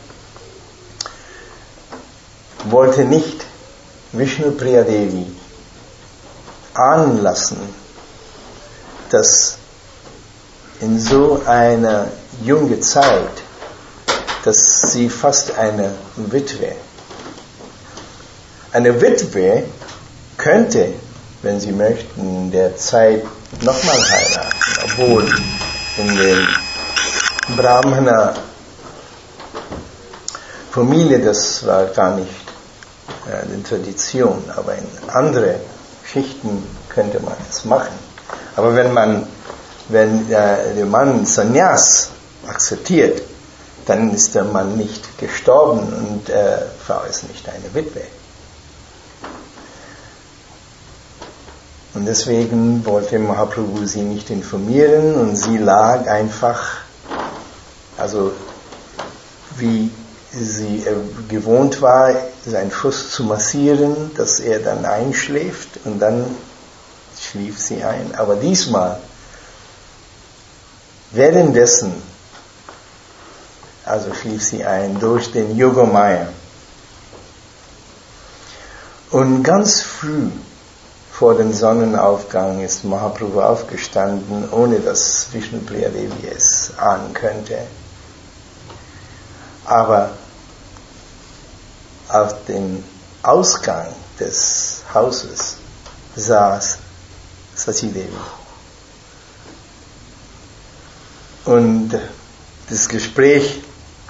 wollte nicht Vishnu Priya Devi ahnen lassen, dass in so einer jungen Zeit, dass sie fast eine Witwe könnte, wenn sie möchten, in der Zeit nochmal heiraten, obwohl in der Brahmana Familie das war gar nicht die Tradition, aber in andere Schichten könnte man es machen. Aber wenn der Mann Sannyas akzeptiert, dann ist der Mann nicht gestorben und Frau ist nicht eine Witwe. Und deswegen wollte Mahaprabhu sie nicht informieren und sie lag einfach, also wie sie gewohnt war, seinen Fuß zu massieren, dass er dann einschläft und dann schlief sie ein. Aber diesmal, währenddessen, also schlief sie ein durch den Yogamaya. Und ganz früh vor dem Sonnenaufgang ist Mahaprabhu aufgestanden, ohne dass Vishnu Priya Devi es ahnen könnte. Aber auf dem Ausgang des Hauses saß Sachidevi. Und das Gespräch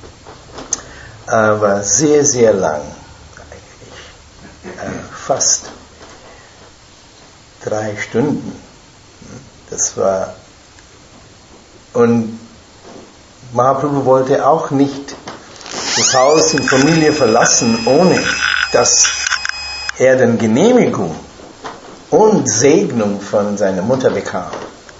war sehr, sehr lang, eigentlich. Fast 3 Stunden. Das war, und Mahaprabhu wollte auch nicht das Haus und Familie verlassen, ohne dass er dann Genehmigung und Segnung von seiner Mutter bekam.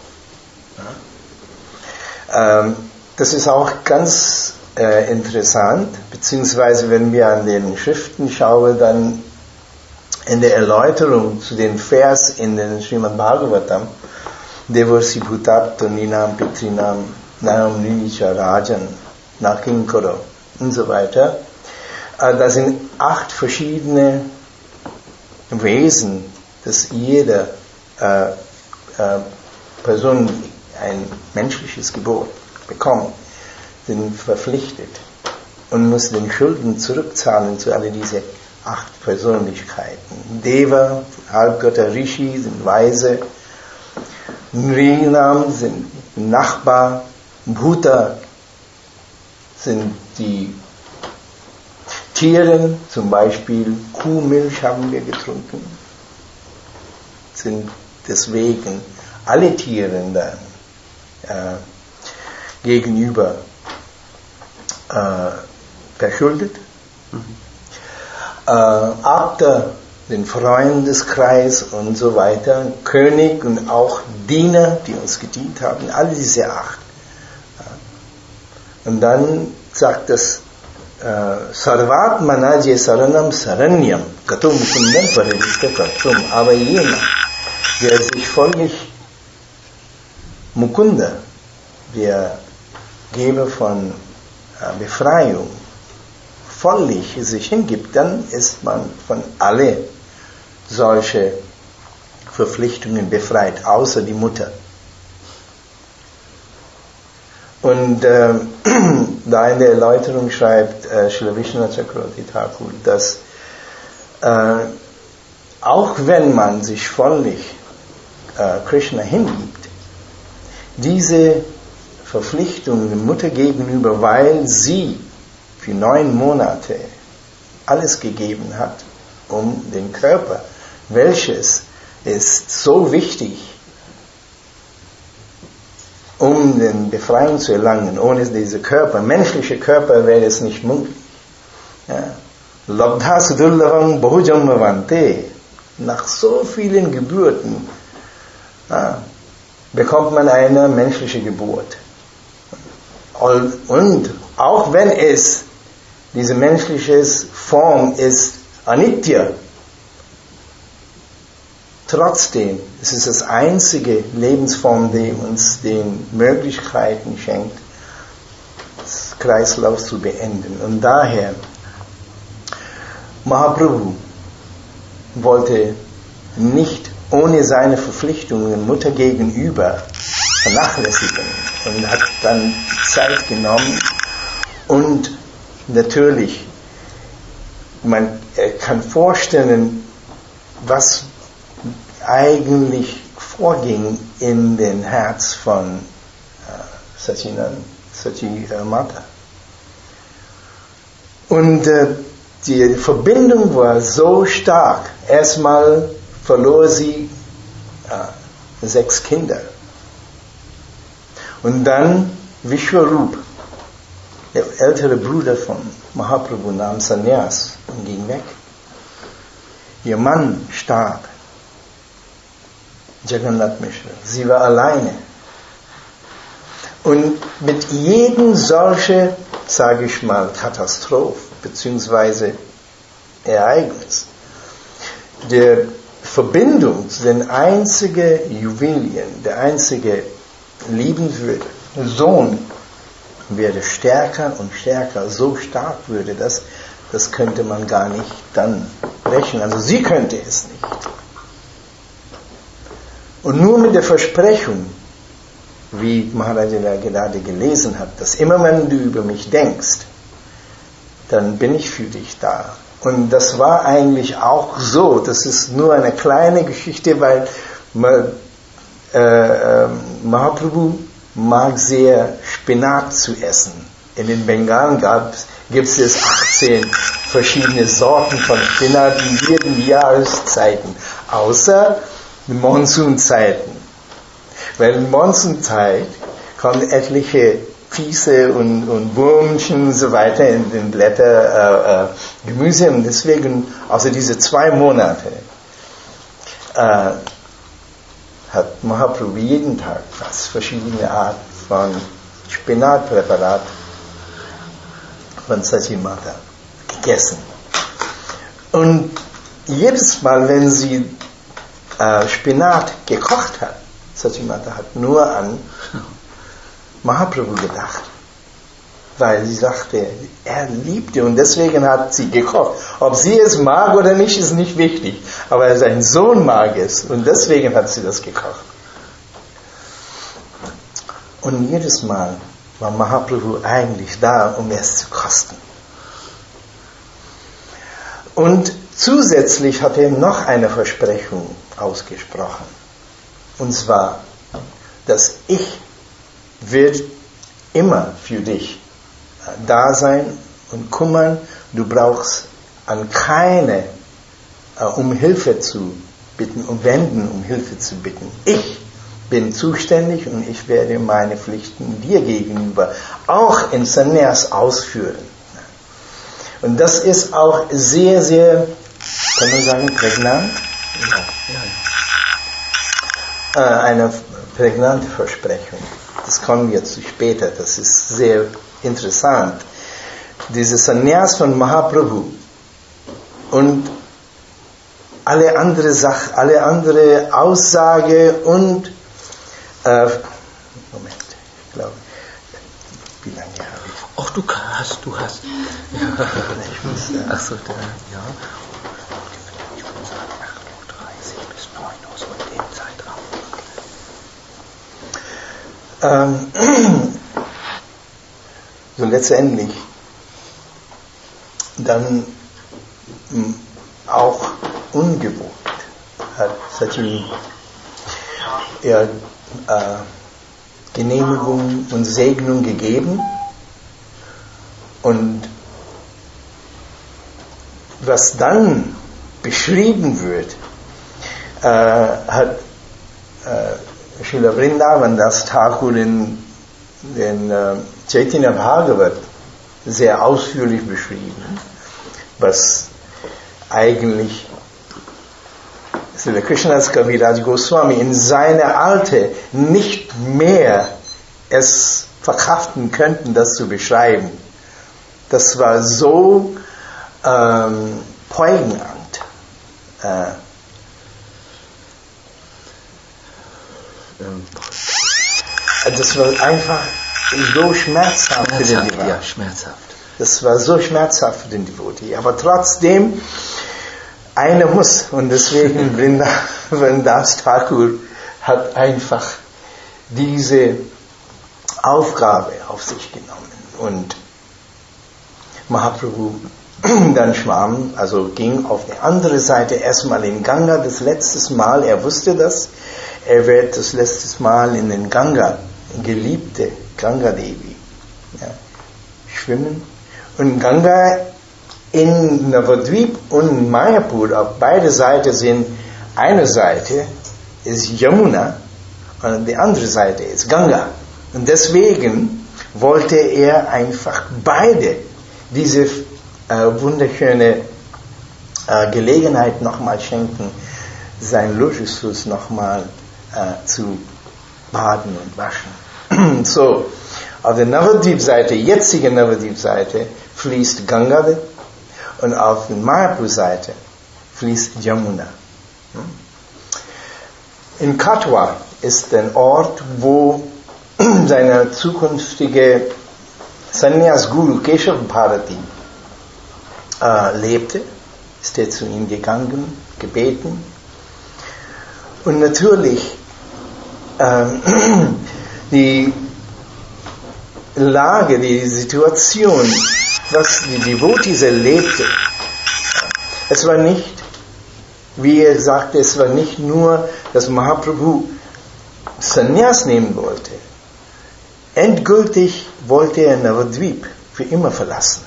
Das ist auch ganz interessant, beziehungsweise wenn wir an den Schriften schauen, dann in der Erläuterung zu den Vers in den Srimad Bhagavatam, Devarsi Bhutat Ninam Pitrinam Naam Ninicha Rajan Nakinkoro und so weiter. Da sind 8 verschiedene Wesen, dass jede Person, die ein menschliches Gebot bekommt, sind verpflichtet und muss den Schulden zurückzahlen zu all diese 8 Persönlichkeiten. Deva, Halbgötter, Rishi sind Weise, Nrinam sind Nachbar, Bhuta sind die Tiere, zum Beispiel Kuhmilch haben wir getrunken, sind deswegen alle Tiere dann gegenüber verschuldet. Abda, den Freundeskreis und so weiter, König und auch Diener, die uns gedient haben, alle diese 8. Und dann sagt das Sarvat Manaje Saranam Saranyam Kato Mukundam Paravita Kartum. Aber jener, der sich völlig Mukunda, der Geber von Befreiung, völlig sich hingibt, dann ist man von alle solche Verpflichtungen befreit, außer die Mutter. Und da in der Erläuterung schreibt Srila Vishwanath Chakravarti Thakur, dass auch wenn man sich völlig Krishna hingibt, diese Verpflichtung der Mutter gegenüber, weil sie für 9 Monate alles gegeben hat, um den Körper, welches ist so wichtig, um den Befreiung zu erlangen. Ohne diesen Körper, menschliche Körper, wäre es nicht möglich. Labdha sudurlavam bahujamavante. Nach so vielen Geburten bekommt man eine menschliche Geburt. Und auch wenn es diese menschliche Form ist anitya, trotzdem ist es das einzige Lebensform, die uns die Möglichkeiten schenkt, das Kreislauf zu beenden. Und daher, Mahaprabhu wollte nicht ohne seine Verpflichtungen Mutter gegenüber vernachlässigen und hat dann die Zeit genommen und natürlich, man kann vorstellen, was eigentlich vorging in den Herz von Sachi Mata. Und die Verbindung war so stark. Erstmal verlor sie 6 Kinder. Und dann Vishwarup, der ältere Bruder von Mahaprabhu, nahm Sannyas und ging weg. Ihr Mann starb. Jagannath Mishra. Sie war alleine. Und mit jedem solchen, sage ich mal, Katastrophe bzw. Ereignis, der Verbindung zu den einzigen Juwelien, der einzige liebenswürdige Sohn werde stärker und stärker, so stark würde das könnte man gar nicht dann brechen. Also sie könnte es nicht. Und nur mit der Versprechung, wie Maharaja gerade gelesen hat, dass immer wenn du über mich denkst, dann bin ich für dich da. Und das war eigentlich auch so, das ist nur eine kleine Geschichte, weil Mahaprabhu mag sehr Spinat zu essen. In den Bengalen gibt es 18 verschiedene Sorten von Spinat in jeden Jahreszeiten, außer in Monsunzeiten. Weil in Monsunzeit kommen etliche Fiese und Wurmchen und so weiter in den Blätter, Gemüse, und deswegen, also diese 2 Monate, hat Mahaprabhu jeden Tag fast verschiedene Arten von Spinatpräparat von Sachi Mata gegessen. Und jedes Mal, wenn sie Spinat gekocht hat, Satyamata hat nur an Mahaprabhu gedacht. Weil sie sagte, er liebte und deswegen hat sie gekocht. Ob sie es mag oder nicht, ist nicht wichtig. Aber sein Sohn mag es und deswegen hat sie das gekocht. Und jedes Mal war Mahaprabhu eigentlich da, um es zu kosten. Und zusätzlich hat er noch eine Versprechung ausgesprochen. Und zwar, dass ich wird immer für dich da sein und kümmern. Du brauchst an keine um Hilfe zu bitten, um Hilfe zu bitten. Ich bin zuständig und ich werde meine Pflichten dir gegenüber auch in Sannyas ausführen. Und das ist auch sehr, sehr, kann man sagen, prägnant? Ja. Eine prägnante Versprechung. Das kommen wir zu später, das ist sehr interessant. Diese Sannyas von Mahaprabhu und alle andere Sache, alle andere Aussage und Moment, ich glaube, wie lange habe ich? Ach, du hast. Ja. Ich muss, Ach so, ja. Ich würde sagen 8:30 bis 9 Uhr, so in dem Zeitraum. So letztendlich dann auch ungewohnt hat Satyam Genehmigung und Segnung gegeben und was dann beschrieben wird, hat Srila Vrindavan Das Thakur in den Chaitanya Bhagavat sehr ausführlich beschrieben, was eigentlich Srila Krishnas Kaviraj Goswami in seiner Alte nicht mehr es verkraften könnten, das zu beschreiben. Das war so poignant. Das war einfach so schmerzhaft für den Devotee. Ja, schmerzhaft. Das war so schmerzhaft für den Devotee. Aber trotzdem, einer muss. Und deswegen Vrindavan Das Thakur hat einfach diese Aufgabe auf sich genommen. Und Mahaprabhu dann schwamm, also ging auf die andere Seite erstmal in Ganga das letzte Mal. Er wusste das. Er wird das letzte Mal in den Ganga, geliebte Ganga Devi, schwimmen. Und Ganga in Navadvip und Mayapur auf beide Seiten sind, eine Seite ist Yamuna und die andere Seite ist Ganga. Und deswegen wollte er einfach beide diese wunderschöne Gelegenheit nochmal schenken, sein Lotusfuß nochmal zu baden und waschen. So, auf der Navadvip-Seite, jetzige Navadvip-Seite, fließt Ganga und auf der Mayapur-Seite fließt Yamuna. In Katwa ist ein Ort, wo seine zukünftige Sannyas Guru Keshav Bharati lebte, ist er zu ihm gegangen, gebeten. Und natürlich die Lage, die Situation, was die Devotees erlebte, es war nicht, wie er sagte, es war nicht nur, dass Mahaprabhu Sannyas nehmen wollte. Endgültig wollte er Navadvip für immer verlassen.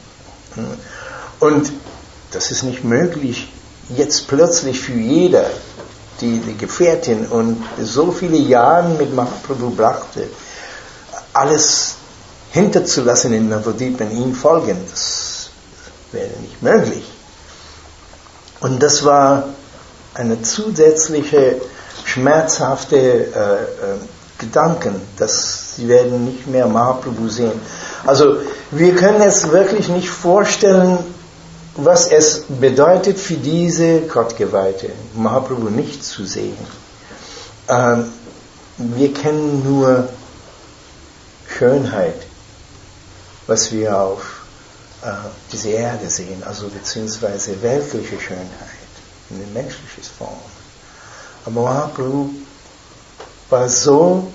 Und das ist nicht möglich, jetzt plötzlich für jeder, die Gefährtin und so viele Jahre mit Mahaprabhu brachte, alles hinterzulassen in Navadvip und ihm folgen. Das wäre nicht möglich. Und das war eine zusätzliche, schmerzhafte Gedanken, dass sie werden nicht mehr Mahaprabhu sehen. Also wir können es wirklich nicht vorstellen, was es bedeutet für diese Gottgeweihte, Mahaprabhu nicht zu sehen. Wir kennen nur Schönheit, was wir auf dieser Erde sehen, also beziehungsweise weltliche Schönheit in der menschlichen Form. Aber Mahaprabhu war so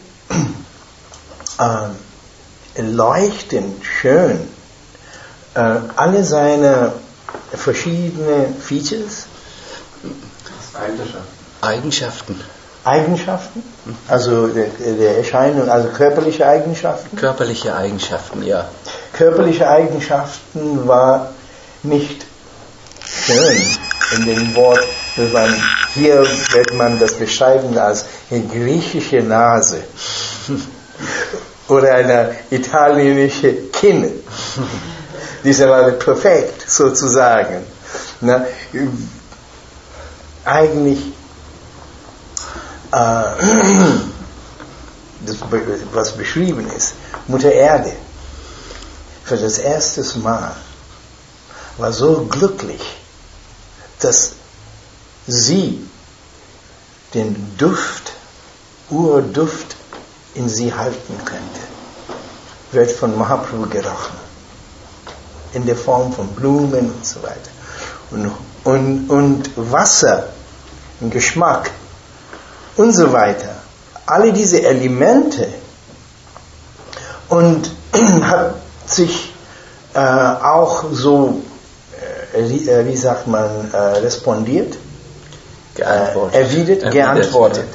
leuchtend schön. Alle seine verschiedenen Features, Eigenschaften, also der Erscheinung, also körperliche Eigenschaften. Körperliche Eigenschaften, ja. Körperliche Eigenschaften war nicht schön in dem Wort, hier wird man das beschreiben als eine griechische Nase oder eine italienische Kinn. Diese war perfekt sozusagen. Na, eigentlich das, was beschrieben ist, Mutter Erde für das erste Mal war so glücklich, dass sie den Urduft in sie halten könnte. Wird von Mahaprabhu gerochen. In der Form von Blumen und so weiter. Und Wasser, Geschmack und so weiter. Alle diese Elemente. Und hat sich auch so, wie sagt man, respondiert? Geantwortet.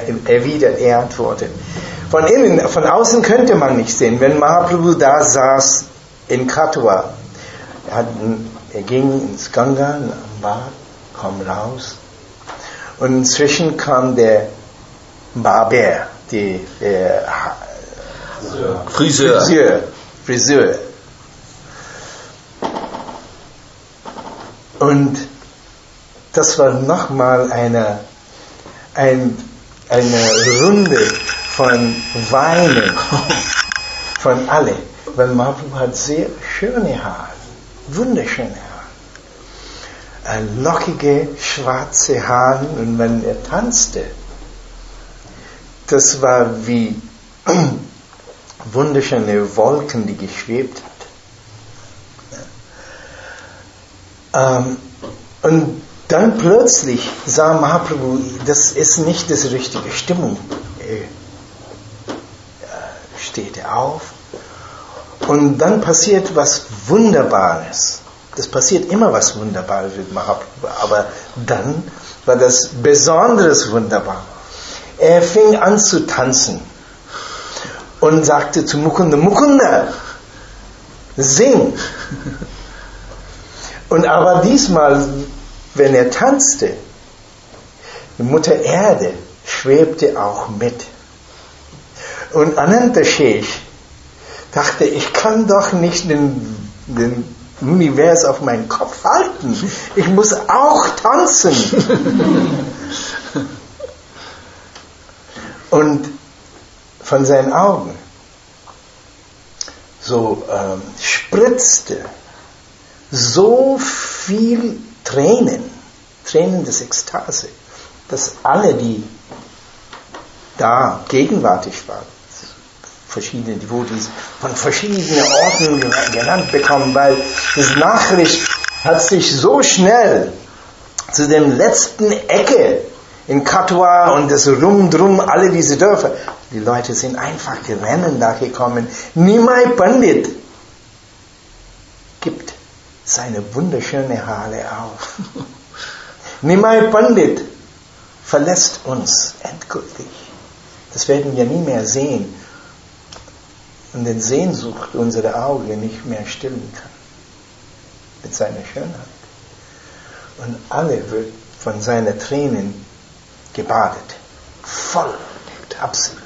Von innen, von außen könnte man nicht sehen. Wenn Mahaprabhu da saß in Katwa, er ging ins Ganga, am Bad, kam raus. Und inzwischen kam der Barber, der Friseur. Und das war nochmal eine Runde von Weinen von alle. Weil Mahaprabhu hat sehr schöne Haare, wunderschöne Haare. Lockige, schwarze Haare, und wenn er tanzte, das war wie wunderschöne Wolken, die geschwebt hat. Und dann plötzlich sah Mahaprabhu, das ist nicht das richtige Stimmung. Steht er auf. Und dann passiert was Wunderbares. Das passiert immer was Wunderbares mit Mahaprabhu. Aber dann war das Besonderes wunderbar. Er fing an zu tanzen. Und sagte zu Mukunda, Mukunda, sing. Und aber diesmal, wenn er tanzte, die Mutter Erde schwebte auch mit. Und Ananta Shesh dachte, ich kann doch nicht den Universum auf meinen Kopf halten. Ich muss auch tanzen. Und von seinen Augen so spritzte so viel Tränen des Ekstase, dass alle, die da gegenwärtig waren, verschiedene Devotees von verschiedenen Orten genannt bekommen, weil das Nachricht hat sich so schnell zu dem letzten Ecke in Katwa und das Rumdrum, alle diese Dörfer, die Leute sind einfach gerennen da gekommen. Nimai Pandit gibt seine wunderschöne Haare auf. Nimai Pandit verlässt uns endgültig. Das werden wir nie mehr sehen und den Sehnsucht unserer Augen nicht mehr stillen kann mit seiner Schönheit. Und alle wird von seinen Tränen gebadet. Voll Nektar, absolut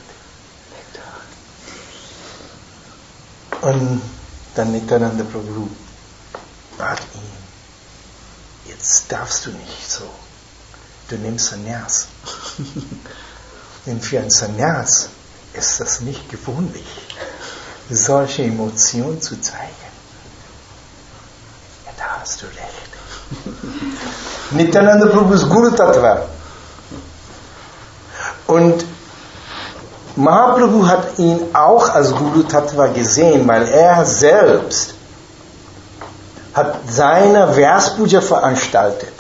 Nektar. Und dann Nityananda Prabhu bat ihn, jetzt darfst du nicht so. Du nimmst Sannyas. Denn für ein Sannyas ist das nicht gewöhnlich, solche Emotionen zu zeigen. Ja, da hast du recht. Nityananda Prabhu ist Guru Tattva. Und Mahaprabhu hat ihn auch als Guru Tattva gesehen, weil er selbst hat seine Vyas-Puja veranstaltet.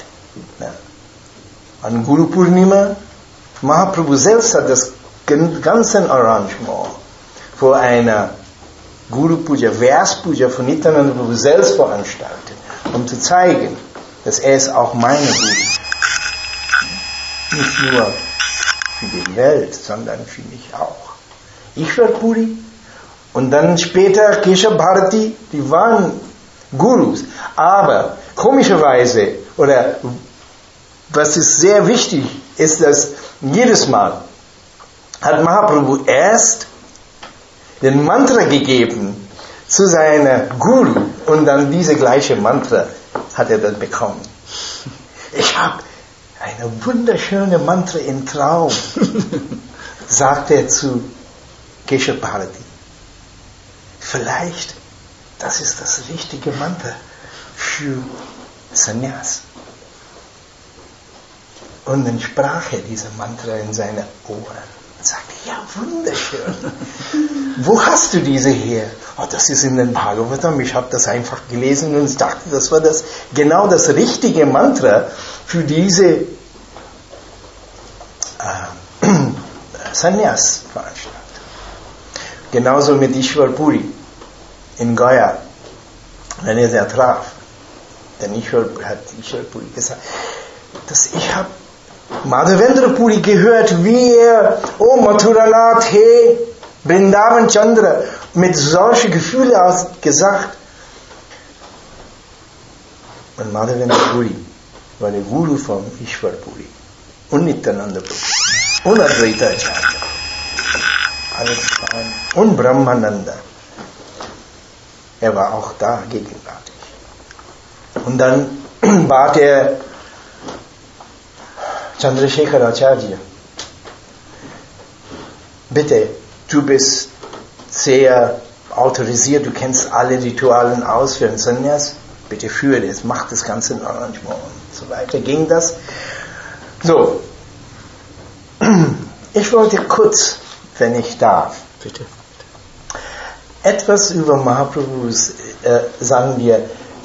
An Guru Purnima, Mahaprabhu selbst hat das ganze Arrangement für eine Guru Puja, Vyas-Puja von Nityananda Prabhu selbst veranstaltet, um zu zeigen, dass er ist auch meine Guru. Nicht nur für die Welt, sondern für mich auch. Ishwar Puri und dann später Keshav Bharati, die waren Gurus. Aber komischerweise, oder was ist sehr wichtig, ist, dass jedes Mal hat Mahaprabhu erst den Mantra gegeben zu seiner Guru und dann diese gleiche Mantra hat er dann bekommen. Ich habe eine wunderschöne Mantra im Traum, sagt er zu Keshav Bharati. Vielleicht, das ist das richtige Mantra für Sannyas. Und dann sprach er diese Mantra in seine Ohren und sagte, ja, wunderschön. Wo hast du diese her? Oh, das ist in den Bhagavatam. Ich habe das einfach gelesen und dachte, das war genau das richtige Mantra für diese Sannyas-Veranstaltung. Genauso mit Ishwar Puri in Gaya, wenn er da traf. Denn Ishwar Puri gesagt, dass ich habe Madhavendra Puri gehört, wie er, oh Mathuranath, hey, Vrindavan Chandra, mit solchen Gefühlen gesagt. Und Madhavendra Puri war der Guru von Ishwar Puri und Nityananda Prabhu und Advaita Acharya. Und Brahmananda. Er war auch da gegenwärtig. Und dann bat er Chandrasekhar Acharya, bitte, du bist sehr autorisiert, du kennst alle Ritualen aus für den Sannyas, bitte führe das, mach das ganze Arrangement und so weiter. Ging das? So, ich wollte kurz, wenn ich darf, bitte, etwas über Mahaprabhus, sagen wir,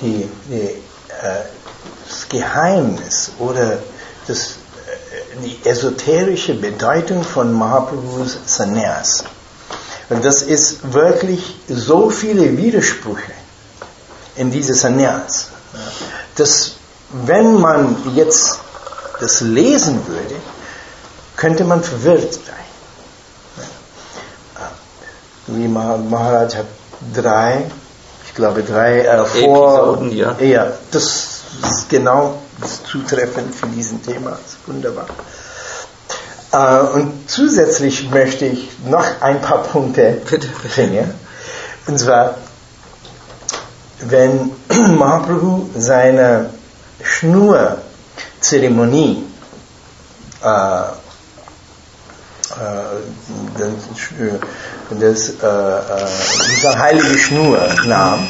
das Geheimnis oder die esoterische Bedeutung von Mahaprabhus Sannyas. Und das ist wirklich so viele Widersprüche in diese Sannyas, dass wenn man jetzt das lesen würde, könnte man verwirrt sein. Wie Maharaj hat drei Episoden, ja. Ja, das ist genau zutreffend für diesen Thema. Das ist wunderbar. Und zusätzlich möchte ich noch ein paar Punkte bringen. Und zwar, wenn Mahaprabhu seine Schnurzeremonie diese heilige Schnur nahm,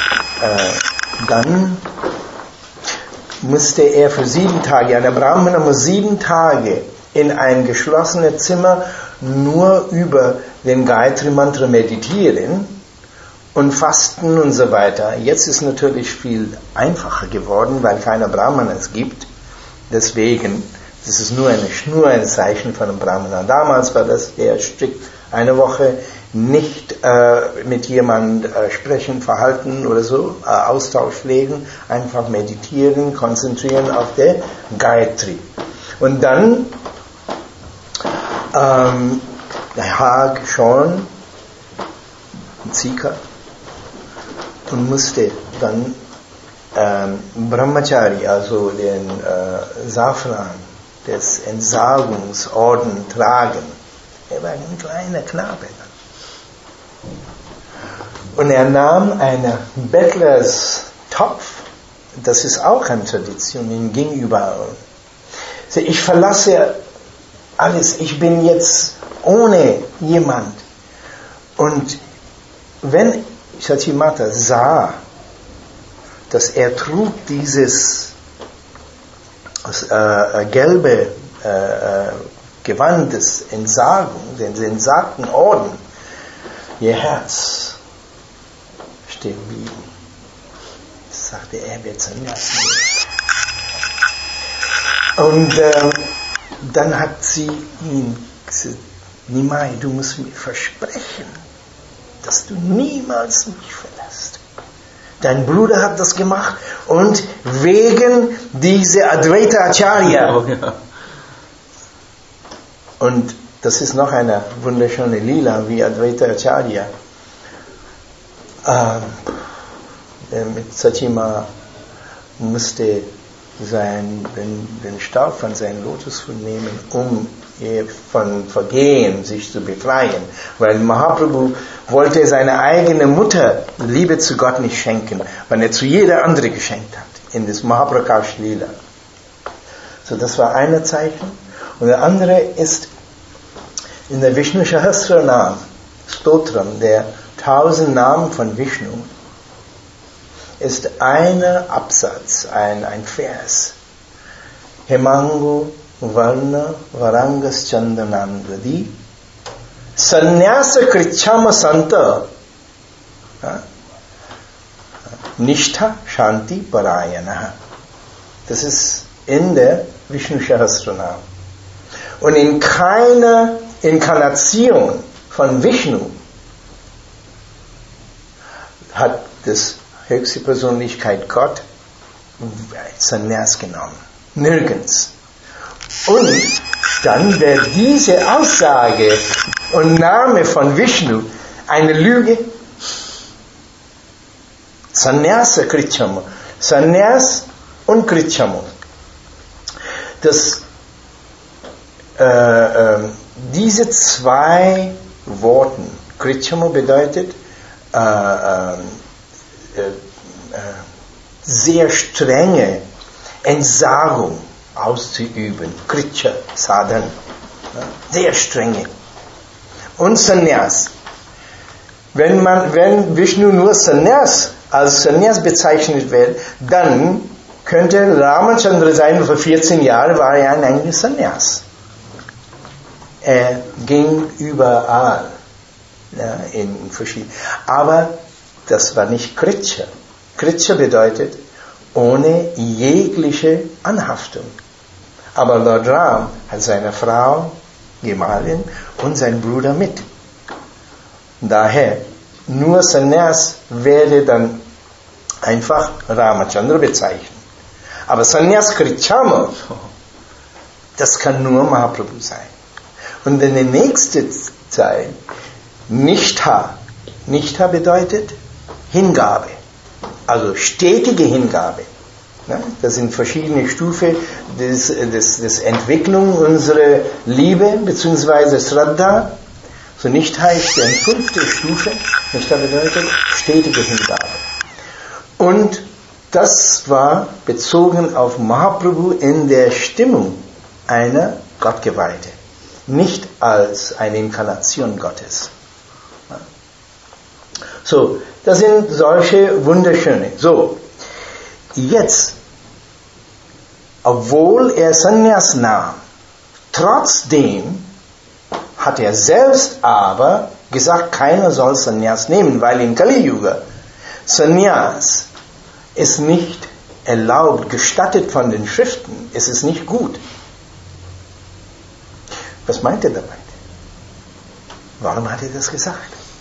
dann musste er für 7 Tage, der Brahmana muss 7 Tage in ein geschlossenes Zimmer nur über den Gayatri Mantra meditieren und fasten und so weiter. Jetzt ist natürlich viel einfacher geworden, weil keine Brahmanas gibt. Deswegen, das ist nur eine Schnur, ein Zeichen von einem Brahmana. Damals war das eher strikt. Eine Woche nicht mit jemandem sprechen, verhalten oder so, Austausch pflegen, einfach meditieren, konzentrieren auf der Gayatri. Und dann der Hag schon Zika und musste dann Brahmachari, also den Safran des Entsagungsorden tragen. Er war ein kleiner Knabe. Und er nahm einen Bettlers-Topf, das ist auch eine Tradition, ihn ging überall. So, ich verlasse alles, ich bin jetzt ohne jemand. Und wenn Sachimata sah, dass er trug dieses gelbe Gewand des Entsagung, den entsagten Orden, ihr Herz steht wie, sagte er, wird Sannyas nehmen. Und dann hat sie ihn gesagt, Nimai, du musst mir versprechen, dass du niemals mich verlässt. Dein Bruder hat das gemacht und wegen dieser Advaita Acharya. Oh, ja. Und das ist noch eine wunderschöne Lila, wie Advaita Acharya mit Satyama musste den Staub von seinem Lotusfuß nehmen, um von Vergehen sich zu befreien. Weil Mahaprabhu wollte seine eigene Mutter Liebe zu Gott nicht schenken, weil er zu jeder andere geschenkt hat, in das Mahaprakash Lila. So, das war eine Zeichen. Und der andere ist in der Vishnu Sahasranam Stotram, der 1000 Namen von Vishnu, ist einer Absatz, ein Vers. Hemangu Varna Varangas Chandanandadi Sannyasa Krichama Santa Nishtha Shanti Parayana. Das ist in der Vishnu Sahasranam. Und in keiner Inkarnation von Vishnu hat das höchste Persönlichkeit Gott Sannyas genommen. Nirgends. Und dann wird diese Aussage und Name von Vishnu eine Lüge. Sannyasa Krichama. Sannyas und Krichama. Diese zwei Worte, Krichama bedeutet sehr strenge Entsagung auszuüben. Kricha, Sadhan. Sehr strenge. Und Sannyas. Wenn Vishnu nur Sannyas als Sannyas bezeichnet wird, dann könnte Ramachandra sein, vor 14 Jahren war er ein eigenes Sannyas. Er ging überall. Ja, in verschiedenen. Aber das war nicht Kricha. Kricha bedeutet ohne jegliche Anhaftung. Aber Lord Ram hat seine Frau, Gemahlin und seinen Bruder mit. Daher, nur Sannyas werde dann einfach Ramachandra bezeichnen. Aber Sannyas Krichama, das kann nur Mahaprabhu sein. Und in der nächsten Zeit, Nishtha. Nishtha bedeutet Hingabe. Also stetige Hingabe. Das sind verschiedene Stufen des Entwicklung unserer Liebe bzw. Shraddha. So Nishtha ist die 5. Stufe. Nishtha bedeutet stetige Hingabe. Und das war bezogen auf Mahaprabhu in der Stimmung einer Gottgeweihte. Nicht als eine Inkarnation Gottes. So, das sind solche wunderschöne. So, jetzt, obwohl er Sannyas nahm, trotzdem hat er selbst aber gesagt, keiner soll Sannyas nehmen, weil in Kali Yuga Sannyas ist nicht erlaubt, gestattet von den Schriften, es ist nicht gut. Was meint er damit? Warum hat er das gesagt?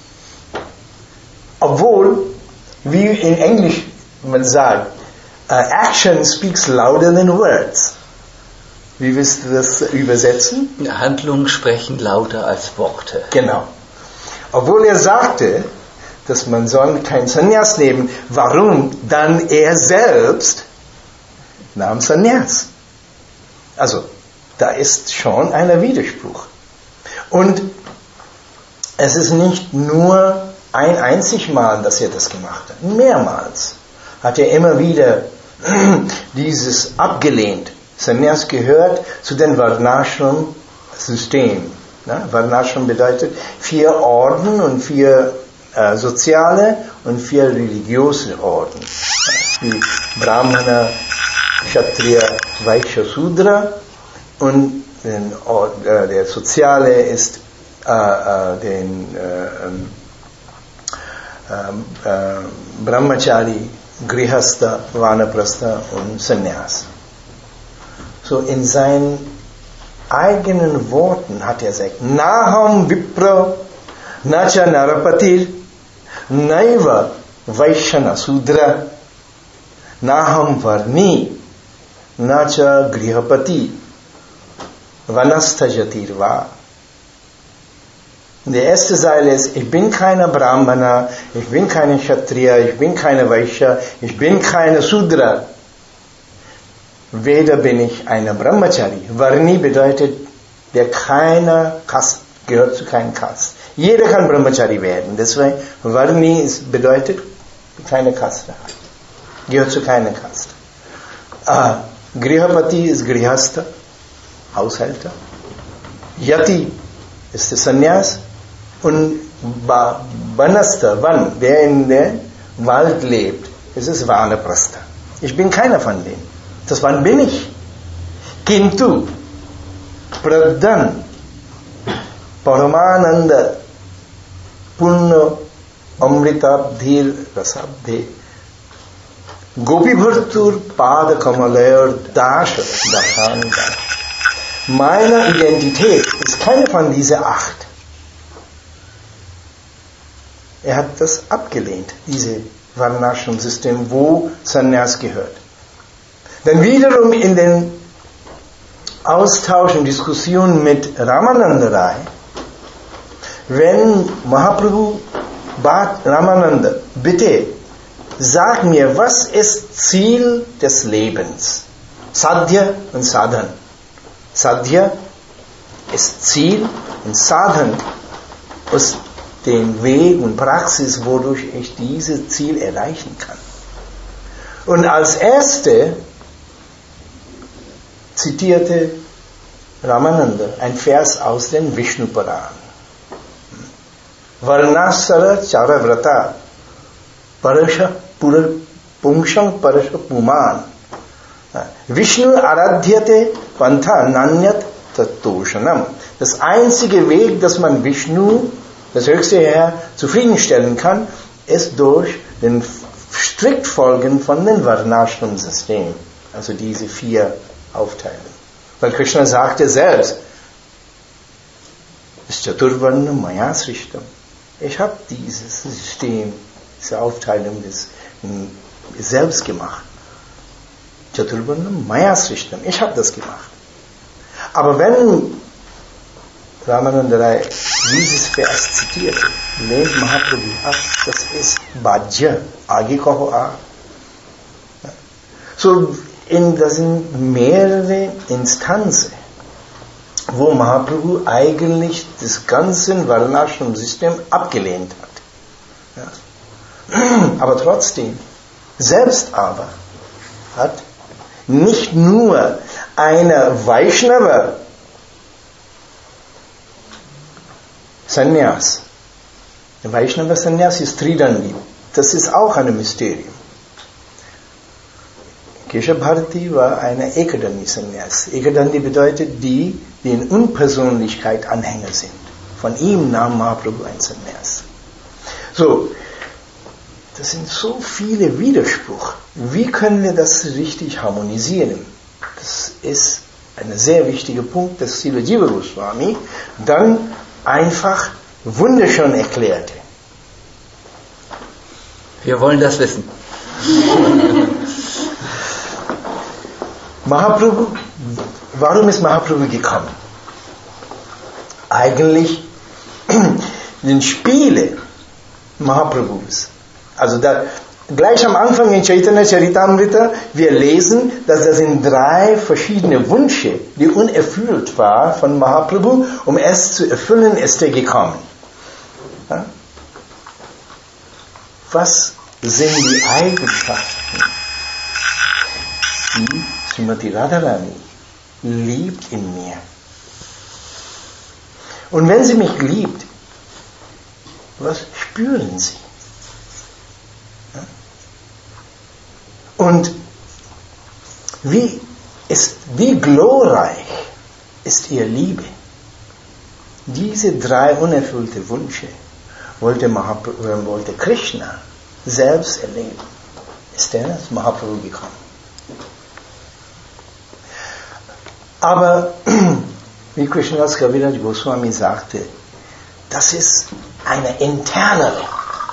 Obwohl, wie in Englisch man sagt, action speaks louder than words. Wie willst du das übersetzen? Handlungen sprechen lauter als Worte. Genau. Obwohl er sagte, dass man soll kein Sannyas nehmen, warum dann er selbst nahm Sannyas? Also, da ist schon ein Widerspruch. Und es ist nicht nur ein einzig Mal, dass er das gemacht hat. Mehrmals hat er immer wieder dieses abgelehnt. Sannyas gehört zu dem Varnashram-System. Varnashram bedeutet 4 Orden und 4 soziale und 4 religiöse Orden. Wie Brahmana, Kshatriya, Vaishya, Sudra und der Soziale ist Brahmachari, Grihastha, Vanaprastha und Sannyas. So in seinen eigenen Worten hat er gesagt, Naham Vipra, Nacha Narapatir, Naiva Vaishyana Sudra, Naham Varni, Nacha Grihapati, Vanastajatir Va. Die erste Zeile ist, ich bin keine Brahmana, ich bin keine Kshatriya, ich bin keine Vaishya, ich bin keine Sudra. Weder bin ich eine Brahmachari. Varni bedeutet, der keine Kast, gehört zu keinem Kast. Jeder kann Brahmachari werden. Deswegen, Varni bedeutet, keine Kaste. Gehört zu keiner Kaste. Grihapati ist Grihastha, Haushälter. Yati ist der Sannyas. Und Vanastha, der in dem Wald lebt, das ist Vanaprastha. Ich bin keiner von denen. Das wann bin ich? Kintu Pradhan Paramananda Punna Amritabdhir Rasabdhe Gopi Bhartur Pada Kamalayar Dasha Dashanda. Meine Identität ist keine von diesen 8. Er hat das abgelehnt, diese Varnashram-System, wo Sannyas gehört. Dann wiederum in den Austausch und Diskussionen mit Ramananda Rai, wenn Mahaprabhu bat Ramananda, bitte sag mir, was ist Ziel des Lebens? Sadhya und Sadhan. Sadhya ist Ziel und Sadhan ist den Weg und Praxis, wodurch ich dieses Ziel erreichen kann. Und als erste zitierte Ramananda ein Vers aus dem Vishnu Puran. Varnasara Charavrata Parasha Pumsham Parasha Puman Vishnu Aradhyate Pantha Nanyat Tatoshanam. Das einzige Weg, dass man Vishnu, das höchste Herr, zufriedenstellen kann, ist durch den Striktfolgen von dem Varnashram-System. Also diese 4 Aufteilungen. Weil Krishna sagte selbst, das Chaturvarna Maya Srishtam. Ich habe dieses System, diese Aufteilung selbst gemacht. Chaturvarna Maya Srishtam. Ich habe das gemacht. Aber wenn Ramananda Rai dieses Vers zitierte, lehnt Mahaprabhu ab, das ist Bhajya, Age Kaho A. So, das sind mehrere Instanzen, wo Mahaprabhu eigentlich das ganze Varnashram-System abgelehnt hat. Ja. Aber trotzdem, selbst aber hat nicht nur eine Vaishnava Sannyas. Der Vaishnava Sannyas ist Tridandi. Das ist auch ein Mysterium. Keshabharati war eine Ekadandi Sannyas. Ekadandi bedeutet die in Unpersönlichkeit Anhänger sind. Von ihm nahm Mahaprabhu ein Sannyas. So, das sind so viele Widersprüche. Wie können wir das richtig harmonisieren? Das ist ein sehr wichtiger Punkt, das Srila Jiva Goswami dann einfach wunderschön erklärte. Wir wollen das wissen. Mahaprabhu, warum ist Mahaprabhu gekommen? Eigentlich den Spiele Mahaprabhus. Also gleich am Anfang in Chaitanya Charitamrita, wir lesen, dass das sind 3 verschiedene Wünsche, die unerfüllt waren von Mahaprabhu, um es zu erfüllen, ist er gekommen. Ja? Was sind die Eigenschaften, die Srimati Radharani liebt in mir? Und wenn sie mich liebt, was spüren sie? Und Wie glorreich ist ihr Liebe. Diese 3 unerfüllte Wünsche wollte Krishna selbst erleben. Ist er als Mahaprabhu gekommen. Aber wie Krishnadas Kaviraj Goswami sagte, das ist eine internere.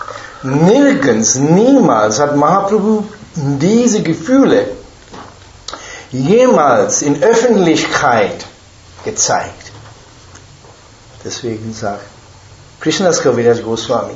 Niemals hat Mahaprabhu diese Gefühle jemals in Öffentlichkeit gezeigt. Deswegen sagt Krishnadas Kaviraj Goswami,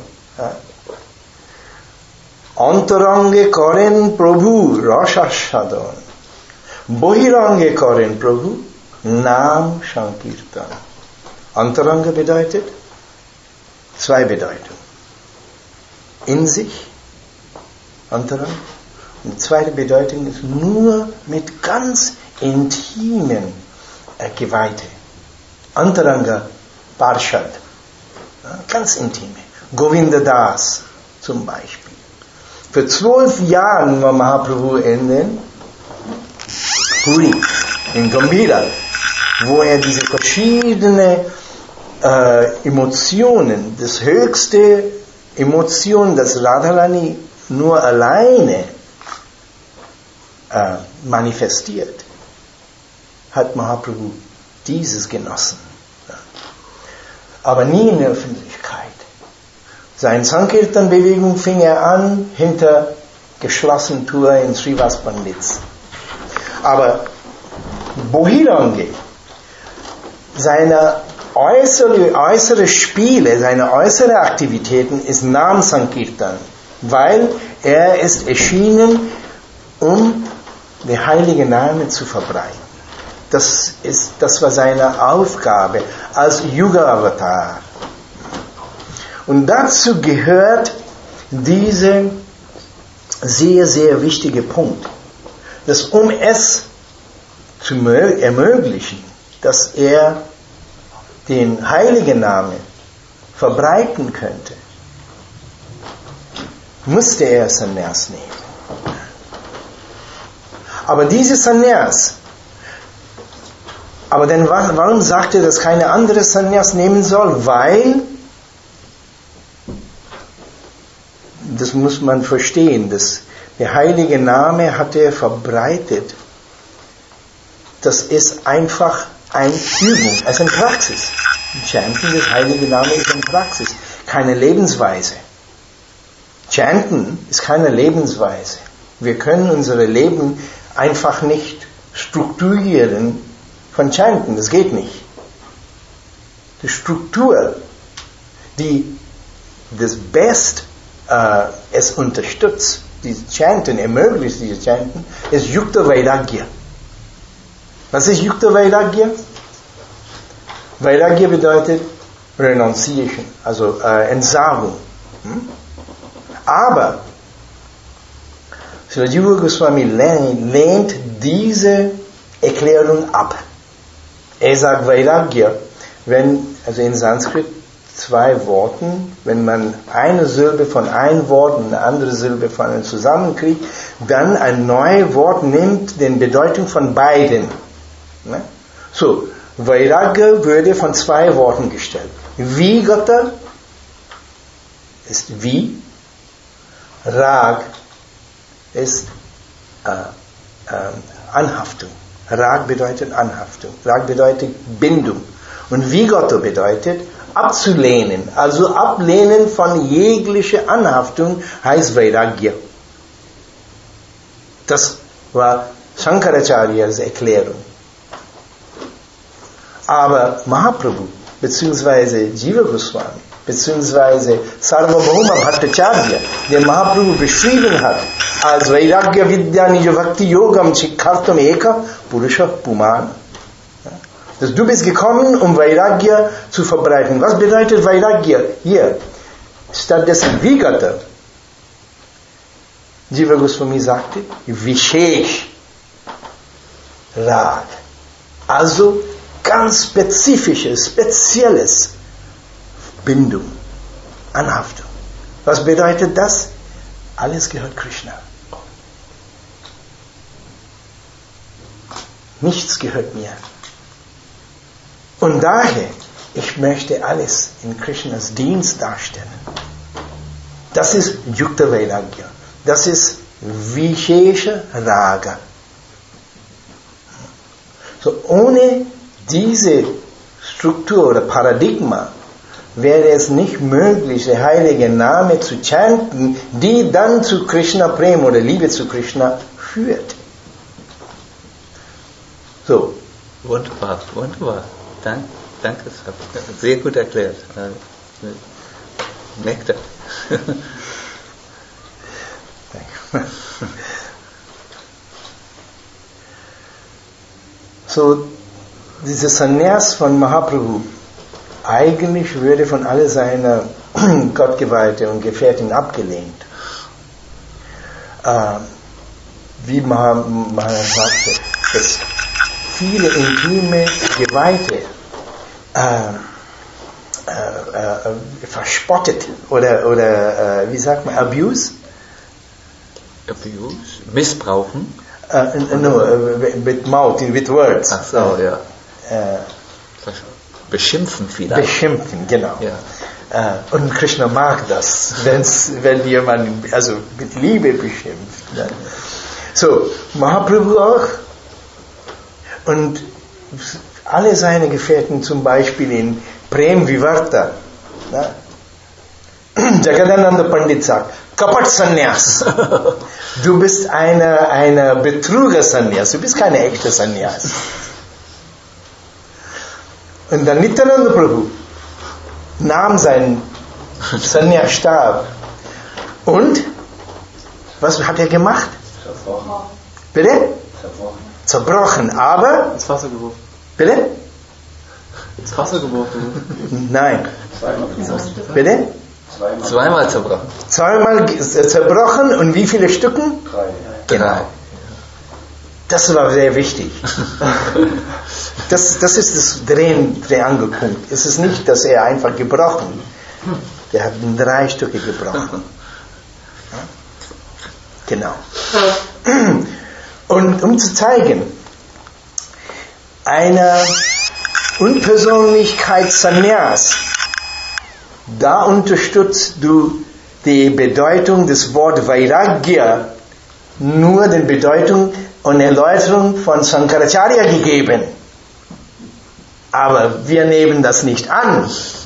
Antarange karen Prabhu Rasashadon, Bohirange karen Prabhu Nam Sankirtan. Antaranga bedeutet 2 Bedeutungen. In sich, Antaranga. Und die zweite Bedeutung ist nur mit ganz intimen Geweihte. Antaranga Parshad. Ganz intime. Govinda Das zum Beispiel. Für 12 Jahren war Mahaprabhu in den Puri, in Gambhira, wo er diese verschiedenen Emotionen, das höchste Emotion, das Radharani nur alleine manifestiert, hat Mahaprabhu dieses genossen. Aber nie in der Öffentlichkeit. Seine Sankirtan-Bewegung fing er an hinter geschlossenen Türen in Srivas Pandits. Aber Bohirange, seine äußere Spiele, seine äußere Aktivitäten ist Nam Sankirtan, weil er ist erschienen, um den heiligen Namen zu verbreiten. Das war seine Aufgabe als Yuga-Avatar. Und dazu gehört dieser sehr, sehr wichtige Punkt, dass es zu ermöglichen, dass er den heiligen Namen verbreiten könnte, musste er Sannyas nehmen. Aber dieses Sannyas, aber dann warum sagt er, dass keine andere Sannyas nehmen soll? Weil, das muss man verstehen, dass der heilige Name hat er verbreitet. Das ist einfach eine Übung, es ist eine Praxis. Chanten des heiligen Namen ist eine Praxis, keine Lebensweise. Chanten ist keine Lebensweise. Wir können unser Leben einfach nicht strukturieren von Chanten, das geht nicht. Die Struktur, die das Best es unterstützt, dieses Chanten, ermöglicht dieses Chanten, ist Yukta Vairagya. Was ist Yukta Vairagya? Vairagya bedeutet Renunciation, also Entsagung. Aber Srila Jiva Goswami lehnt diese Erklärung ab. Er sagt Vairagya, also in Sanskrit 2 Worten, wenn man eine Silbe von einem Wort und eine andere Silbe von einem zusammenkriegt, dann ein neues Wort nimmt die Bedeutung von beiden. So, Vairagya würde von 2 Worten gestellt. Vigata ist wie, Rag ist Anhaftung. Rag bedeutet Anhaftung. Rag bedeutet Bindung. Und Vigata bedeutet abzulehnen. Also ablehnen von jeglicher Anhaftung heißt Vairagya. Das war Shankaracharyas Erklärung. Aber Mahaprabhu, beziehungsweise Jiva Goswami, beziehungsweise Sarvabhauma Bhattacharya, der Mahaprabhu beschrieben hat, als Vairagya Vidya Nija Bhakti Yogam Chikkartam Eka Purusha Puman. Dass du bist gekommen, um Vairagya zu verbreiten. Was bedeutet Vairagya? Hier, stattdessen Vigata. Jiva Goswami sagte, Vishesh Rag. Also ganz spezifisches, spezielles Bindung, Anhaftung. Was bedeutet das? Alles gehört Krishna. Nichts gehört mir. Und daher, ich möchte alles in Krishnas Dienst darstellen. Das ist Yukta Vairagya. Das ist Vishesha Raga. So, ohne diese Struktur oder Paradigma wäre es nicht möglich, der heilige Name zu chanten, die dann zu Krishna Prem oder Liebe zu Krishna führt. So. Wunderbar, wunderbar. Danke, sehr gut erklärt. Nektar. So, dieses Sannyas von Mahaprabhu eigentlich würde von all seiner Gottgeweihte und Gefährten abgelehnt. Wie Maharaj sagte, dass viele intime Geweihte verspottet oder wie sagt man, abuse? Abuse? Missbrauchen? No, with mouth, with words. Ach so, ja. Beschimpfen vielleicht. Beschimpfen, genau. Ja. Und Krishna mag das, wenn jemand also mit Liebe beschimpft. Ne? So, Mahaprabhu auch. Und alle seine Gefährten, zum Beispiel in Prem Vivarta, ne? Jagadananda Pandit sagt, Kapat Sannyas. Du bist eine Betrüger-Sannyas, du bist keine echte Sannyas. Und dann Nityananda Prabhu nahm seinen Sannyas-Stab und was hat er gemacht? Zerbrochen. Bitte? Zerbrochen, aber? Ins Wasser geworfen. Bitte? Ins Wasser geworfen. Nein. Zweimal. Bitte? Zweimal zerbrochen. Zweimal zerbrochen und wie viele Stücken? 3. Genau. Das war sehr wichtig. Das ist der Angelpunkt. Es ist nicht, dass er einfach gebrochen. Der hat in 3 Stücke gebrochen. Genau. Und um zu zeigen, eine Unpersönlichkeit Sannyas, da unterstützt du die Bedeutung des Wortes Vairagya nur die Bedeutung und Erläuterung von Sankaracharya gegeben. Aber wir nehmen das nicht an.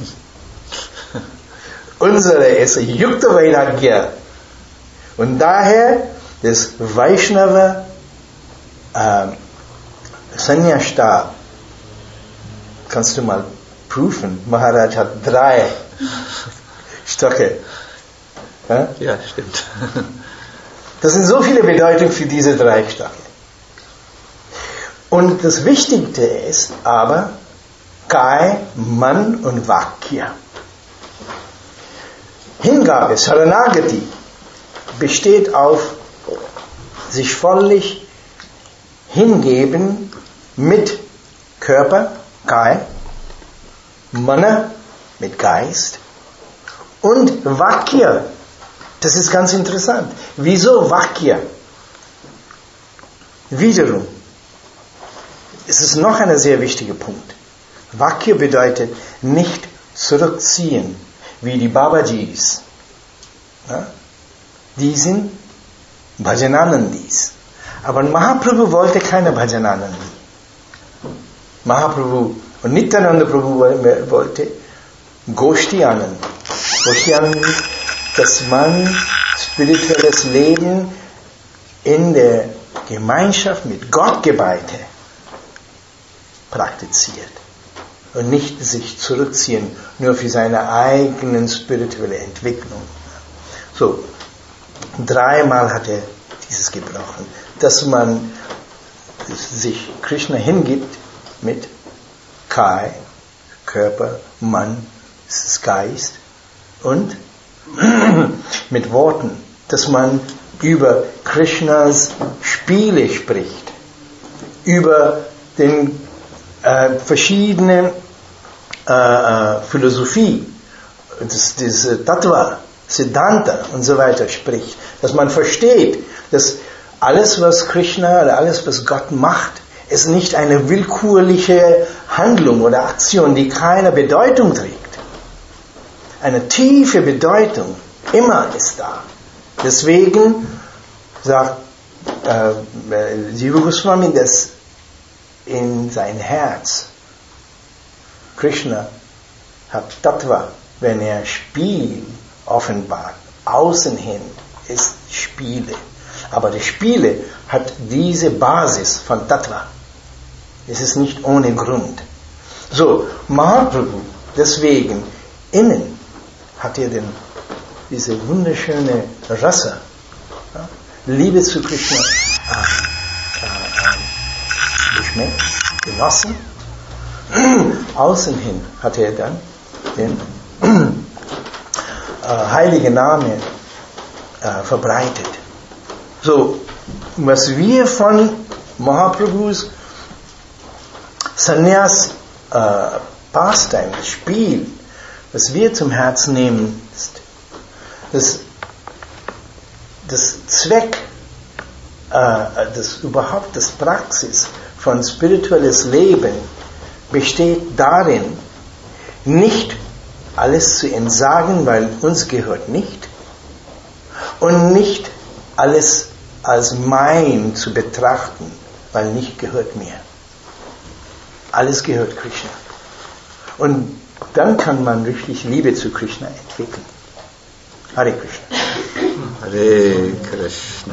Unsere ist Yukta Vairagya. Und daher das Vaishnava Sannyas-Stab. Kannst du mal prüfen? Maharaj hat 3 Stöcke. Ja, stimmt. Das sind so viele Bedeutungen für diese 3 Stöcke. Und das Wichtigste ist aber Kai, Man und Vakya. Hingabe, Saranagati, besteht auf sich völlig hingeben mit Körper, Kai, Mana, mit Geist und Vakya. Das ist ganz interessant. Wieso Vakya? Wiederum, es ist noch ein sehr wichtiger Punkt. Vakya bedeutet nicht zurückziehen, wie die Babajis. Ja? Die sind Bhajananandis. Aber Mahaprabhu wollte keine Bhajananandi. Mahaprabhu und Nityananda Prabhu wollte Goshti Anand. Goshti Anand, dass man spirituelles Leben in der Gemeinschaft mit Gottgeweihten praktiziert und nicht sich zurückziehen, nur für seine eigenen spirituelle Entwicklung. So, 3-mal hat er dieses gebrochen, dass man sich Krishna hingibt mit Kai, Körper, Mann, das ist Geist, und mit Worten, dass man über Krishnas Spiele spricht, über den verschiedene Philosophie, das Tattva, Siddhanta und so weiter spricht, dass man versteht, dass alles, was Krishna oder alles, was Gott macht, ist nicht eine willkürliche Handlung oder Aktion, die keine Bedeutung trägt. Eine tiefe Bedeutung immer ist da. Deswegen sagt Jiva Goswami, dass in sein Herz Krishna hat Tattva, wenn er Spiel offenbart. Außen hin ist Spiele. Aber die Spiele hat diese Basis von Tattva. Es ist nicht ohne Grund. So, Mahaprabhu, deswegen, innen hat er diese wunderschöne Rasa, Liebe zu Krishna, geschmeckt, genossen. Außen hin hat er dann den heiligen Namen verbreitet. So, was wir von Mahaprabhus Sannyas Pastime, Spiel, was wir zum Herzen nehmen, ist, das Zweck, überhaupt das Praxis von spirituelles Leben besteht darin, nicht alles zu entsagen, weil uns gehört nicht, und nicht alles als mein zu betrachten, weil nicht gehört mir. Alles gehört Krishna. Und dann kann man richtig Liebe zu Krishna entwickeln. Hare Krishna. Hare Krishna.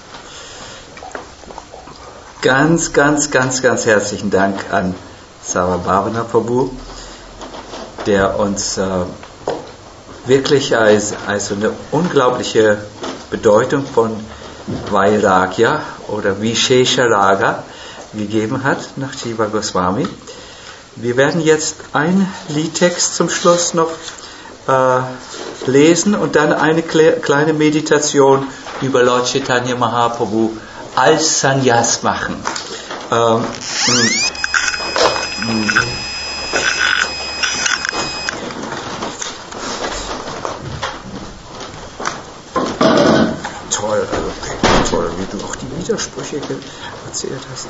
Ganz, ganz, ganz, ganz herzlichen Dank an Sarvabhavana Prabhu, der uns wirklich als eine unglaubliche Bedeutung von Vairagya oder Vishesha Raga gegeben hat nach Jiva Goswami. Wir werden jetzt einen Liedtext zum Schluss noch lesen und dann eine kleine Meditation über Lord Chaitanya Mahaprabhu als Sannyas machen. Toll, toll, wie du auch die Widersprüche erzählt hast.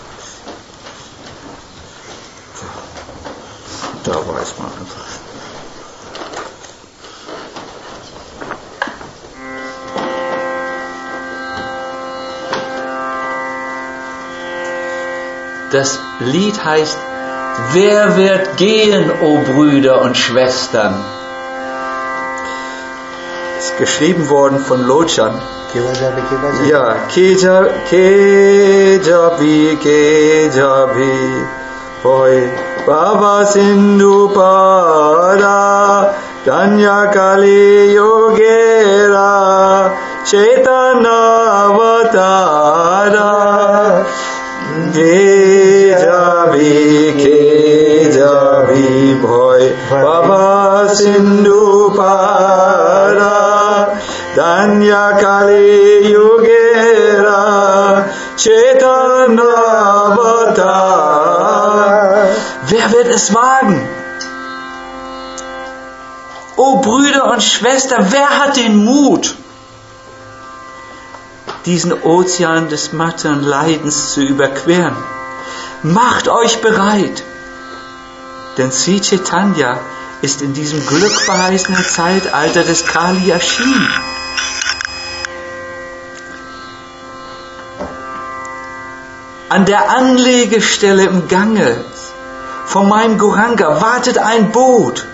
Da weiß man einfach. Das Lied heißt Wer wird gehen, o Brüder und Schwestern? Ist geschrieben worden von Lochan. Ja, Kejabi, Boy, Baba Sindhu Pada, Danya Kali Yogera, Chaitanya Vatara, Kejabi, Boy, Baba Sindhu Pada, Danya Kali Yogera, Chaitanya Vatara. Wer wird es wagen? O Brüder und Schwestern, wer hat den Mut, diesen Ozean des matteren Leidens zu überqueren? Macht euch bereit, denn Sri Chaitanya ist in diesem glückverheißenen Zeitalter des Kali erschienen. An der Anlegestelle im Gange von meinem Gauranga wartet ein Boot,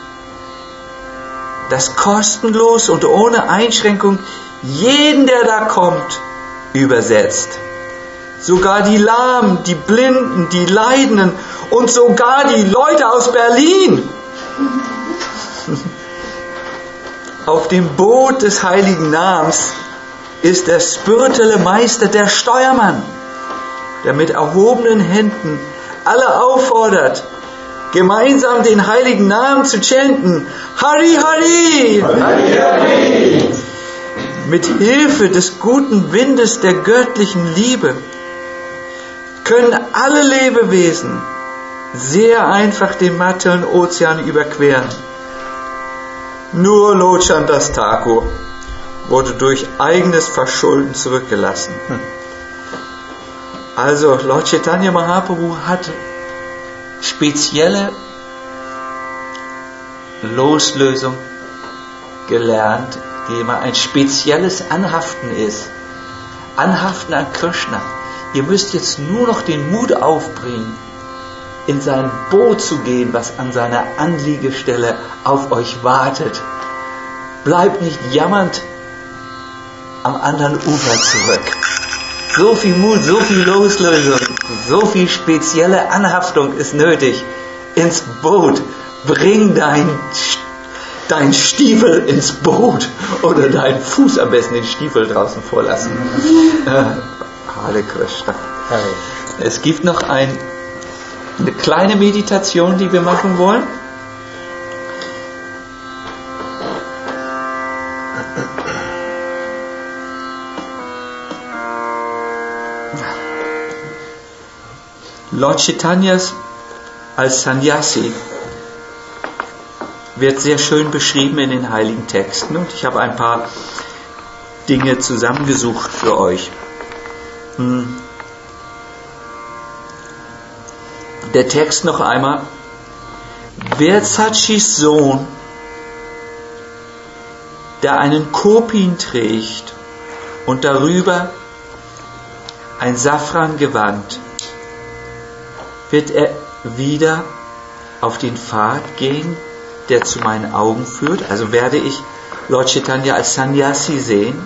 das kostenlos und ohne Einschränkung jeden, der da kommt, übersetzt. Sogar die Lahmen, die Blinden, die Leidenden und sogar die Leute aus Berlin. Auf dem Boot des heiligen Namens ist der spirituelle Meister der Steuermann, der mit erhobenen Händen alle auffordert, gemeinsam den heiligen Namen zu chanten. Hari Hari! Hari Hari! Mit Hilfe des guten Windes der göttlichen Liebe können alle Lebewesen sehr einfach den materiellen Ozean überqueren. Nur Lochan Das Thakur wurde durch eigenes Verschulden zurückgelassen. Also Lord Chaitanya Mahaprabhu hat spezielle Loslösung gelernt, die immer ein spezielles Anhaften ist. Anhaften an Krishna. Ihr müsst jetzt nur noch den Mut aufbringen, in sein Boot zu gehen, was an seiner Anliegestelle auf euch wartet. Bleibt nicht jammernd am anderen Ufer zurück. So viel Mut, so viel Loslösung, so viel spezielle Anhaftung ist nötig. Ins Boot. Bring dein Stiefel ins Boot oder deinen Fuß am besten den Stiefel draußen vorlassen. Hare Krishna. Es gibt noch eine kleine Meditation, die wir machen wollen. Lord Chaitanya als Sannyasi wird sehr schön beschrieben in den heiligen Texten und ich habe ein paar Dinge zusammengesucht für euch. Der Text noch einmal. Versachis Sohn, der einen Kopin trägt und darüber ein Safrangewand, wird er wieder auf den Pfad gehen, der zu meinen Augen führt. Also werde ich Lord Chaitanya als Sannyasi sehen.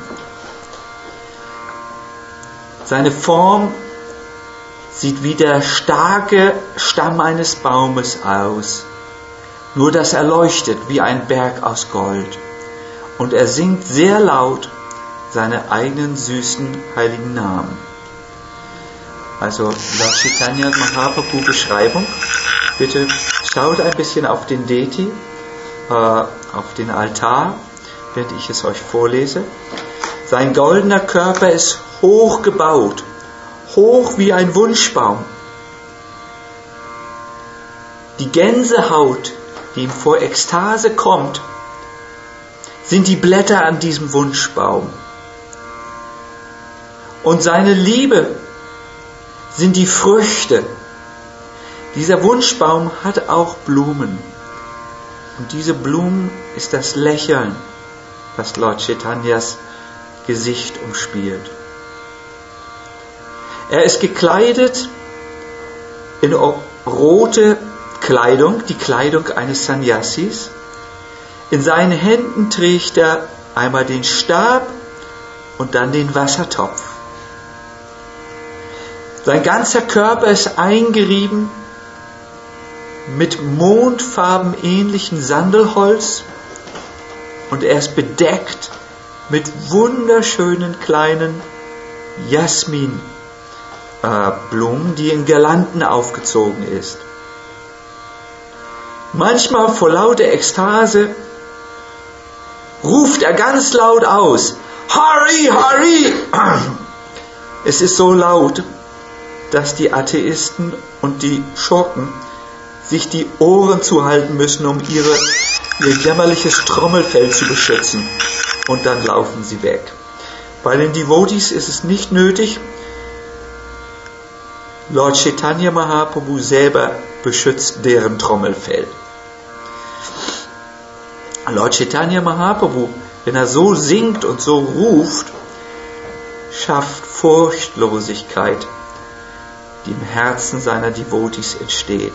Seine Form sieht wie der starke Stamm eines Baumes aus, nur dass er leuchtet wie ein Berg aus Gold. Und er singt sehr laut seine eigenen süßen heiligen Namen. Also Lord Chaitanya Mahaprabhu Beschreibung. Bitte schaut ein bisschen auf den Deity, auf den Altar, während ich es euch vorlese. Sein goldener Körper ist hoch gebaut, hoch wie ein Wunschbaum. Die Gänsehaut, die ihm vor Ekstase kommt, sind die Blätter an diesem Wunschbaum. Und seine Liebe sind die Früchte. Dieser Wunschbaum hat auch Blumen. Und diese Blumen ist das Lächeln, das Lord Chaitanyas Gesicht umspielt. Er ist gekleidet in rote Kleidung, die Kleidung eines Sannyasis. In seinen Händen trägt er einmal den Stab und dann den Wassertopf. Sein ganzer Körper ist eingerieben mit mondfarbenähnlichen Sandelholz und er ist bedeckt mit wunderschönen kleinen Jasminblumen, die in Girlanden aufgezogen ist. Manchmal vor lauter Ekstase ruft er ganz laut aus: Hari, Hari! Es ist so laut, dass die Atheisten und die Schurken sich die Ohren zuhalten müssen, um ihr jämmerliches Trommelfell zu beschützen. Und dann laufen sie weg. Bei den Devotees ist es nicht nötig. Lord Chaitanya Mahaprabhu selber beschützt deren Trommelfell. Lord Chaitanya Mahaprabhu, wenn er so singt und so ruft, schafft Furchtlosigkeit, die im Herzen seiner Devotees entsteht.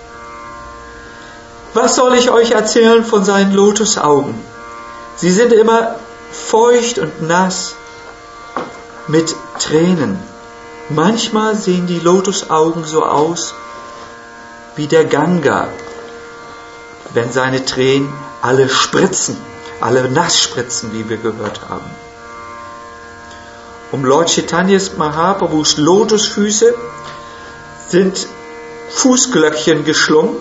Was soll ich euch erzählen von seinen Lotusaugen? Sie sind immer feucht und nass mit Tränen. Manchmal sehen die Lotusaugen so aus wie der Ganga, wenn seine Tränen alle spritzen, alle nass spritzen, wie wir gehört haben. Um Lord Chaitanya Mahaprabhus Lotusfüße sind Fußglöckchen geschlungen.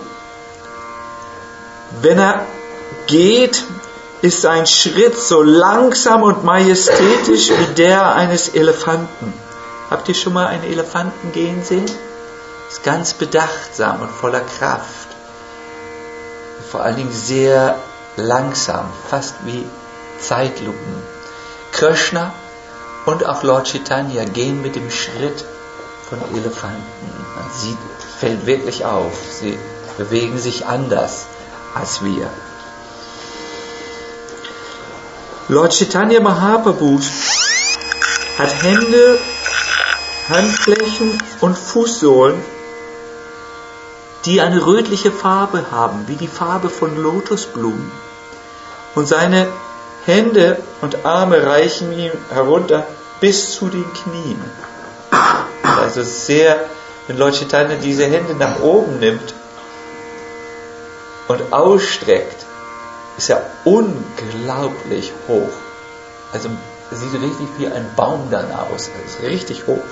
Wenn er geht, ist sein Schritt so langsam und majestätisch wie der eines Elefanten. Habt ihr schon mal einen Elefanten gehen sehen? Ist ganz bedachtsam und voller Kraft. Vor allen Dingen sehr langsam, fast wie Zeitlupen. Krishna und auch Lord Chaitanya gehen mit dem Schritt von Elefanten. Man sieht, fällt wirklich auf, sie bewegen sich anders als wir. Lord Chaitanya Mahaprabhu hat Hände, Handflächen und Fußsohlen, die eine rötliche Farbe haben, wie die Farbe von Lotusblumen. Und seine Hände und Arme reichen ihm herunter bis zu den Knien. Also sehr, wenn Lord Chaitanya diese Hände nach oben nimmt und ausstreckt, ist er unglaublich hoch. Also sieht richtig wie ein Baum dann aus. Er ist richtig hoch.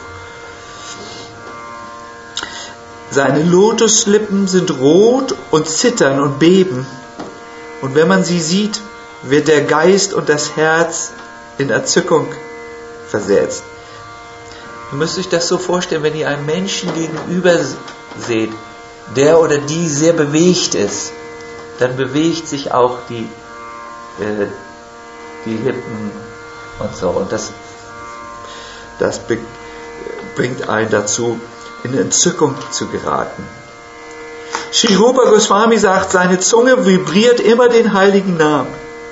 Seine Lotuslippen sind rot und zittern und beben. Und wenn man sie sieht, wird der Geist und das Herz in Entzückung versetzt. Ihr müsst euch das so vorstellen, wenn ihr einem Menschen gegenüber seht, der oder die sehr bewegt ist, dann bewegt sich auch die Lippen und so. Und das bringt einen dazu, in Entzückung zu geraten. Sri Rupa Goswami sagt, seine Zunge vibriert immer den heiligen Namen.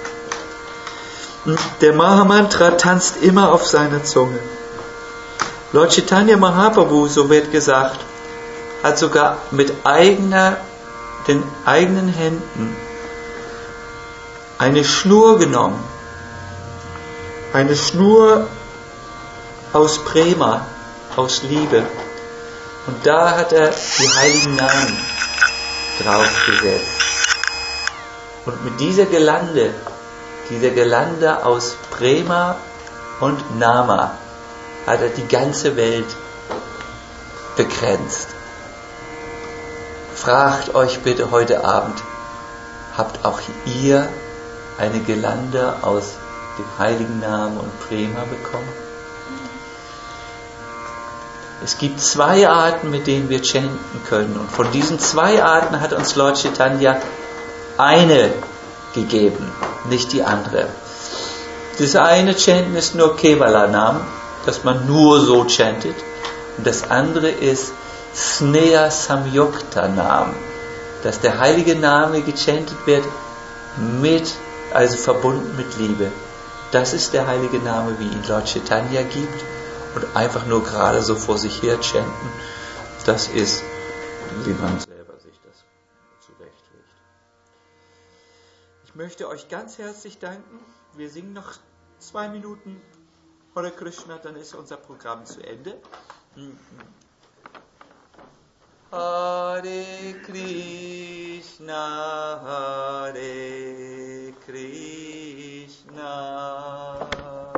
Der Mahamantra tanzt immer auf seiner Zunge. Lord Chaitanya Mahaprabhu, so wird gesagt, hat sogar mit den eigenen Händen eine Schnur genommen. Eine Schnur aus Prema, aus Liebe. Und da hat er die heiligen Namen draufgesetzt. Und mit dieser Girlande aus Prema und Nama, hat er die ganze Welt begrenzt. Fragt euch bitte heute Abend, habt auch ihr eine Girlande aus dem heiligen Namen und Prema bekommen? Es gibt 2 Arten, mit denen wir chanten können. Und von diesen 2 Arten hat uns Lord Chaitanya eine gegeben, nicht die andere. Das eine Chanten ist nur Kevala-Namen, dass man nur so chantet. Und das andere ist Sneha Samyukta Namen, dass der heilige Name gechantet wird also verbunden mit Liebe. Das ist der heilige Name, wie ihn Lord Chaitanya gibt. Und einfach nur gerade so vor sich her chanten, das ist, wie man selber sich das zurechtlegt. Ich möchte euch ganz herzlich danken. Wir singen noch 2 Minuten Hare Krishna, dann ist unser Programm zu Ende. Hare Krishna, Hare Krishna,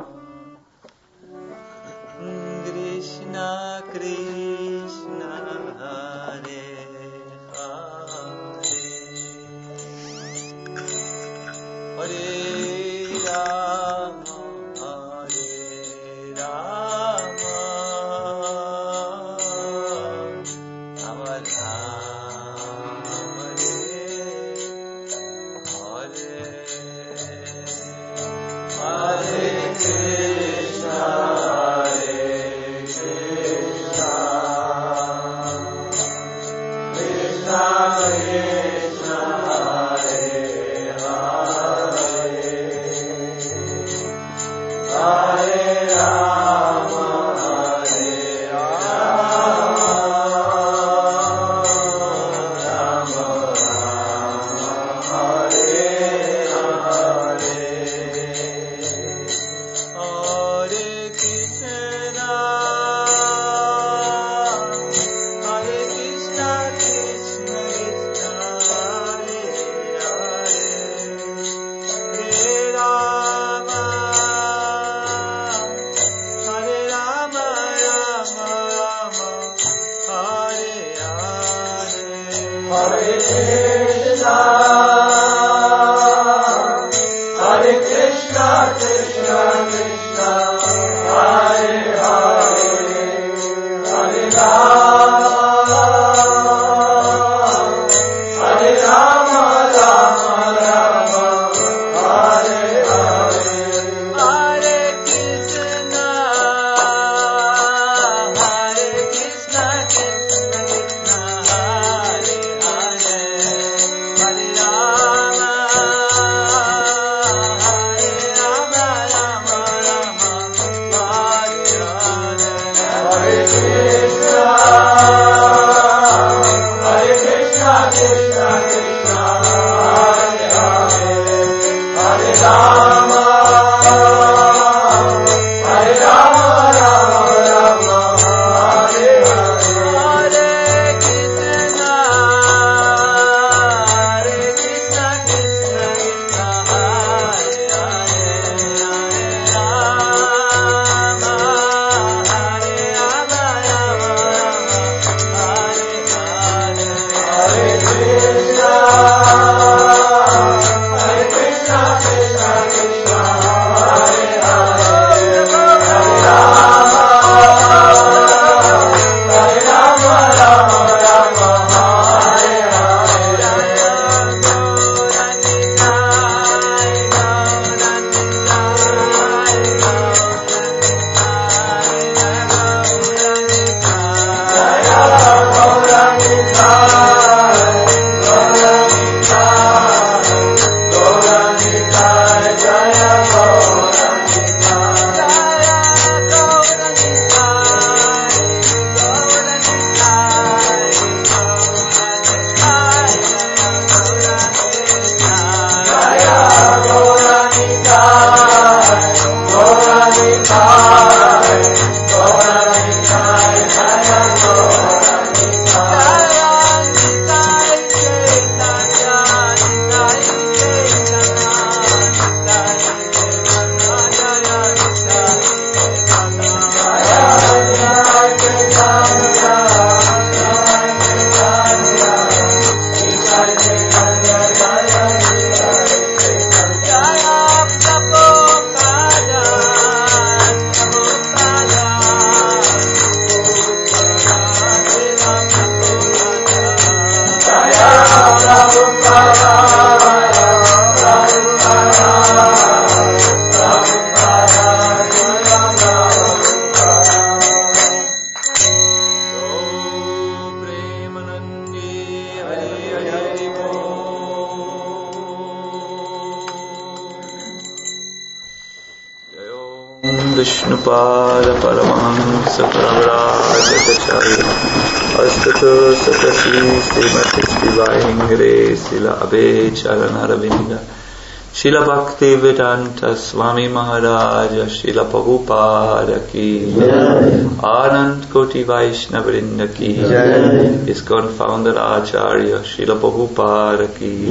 Krishna Krishna, Hare Hare, Hare Rama, Hare Rama, Rama Rama, Hare Krishna, Vishnupada Paramahansa Paramrajacharya Astatu Satasi Srimati Srivahingre Sila Abhecharanaravinda Srila Bhaktivedanta Swami Maharaja Srila Prabhupada Ki Anand Koti Vaishnavrinda Ki ISKCON founder Acharya Srila Prabhupada Ki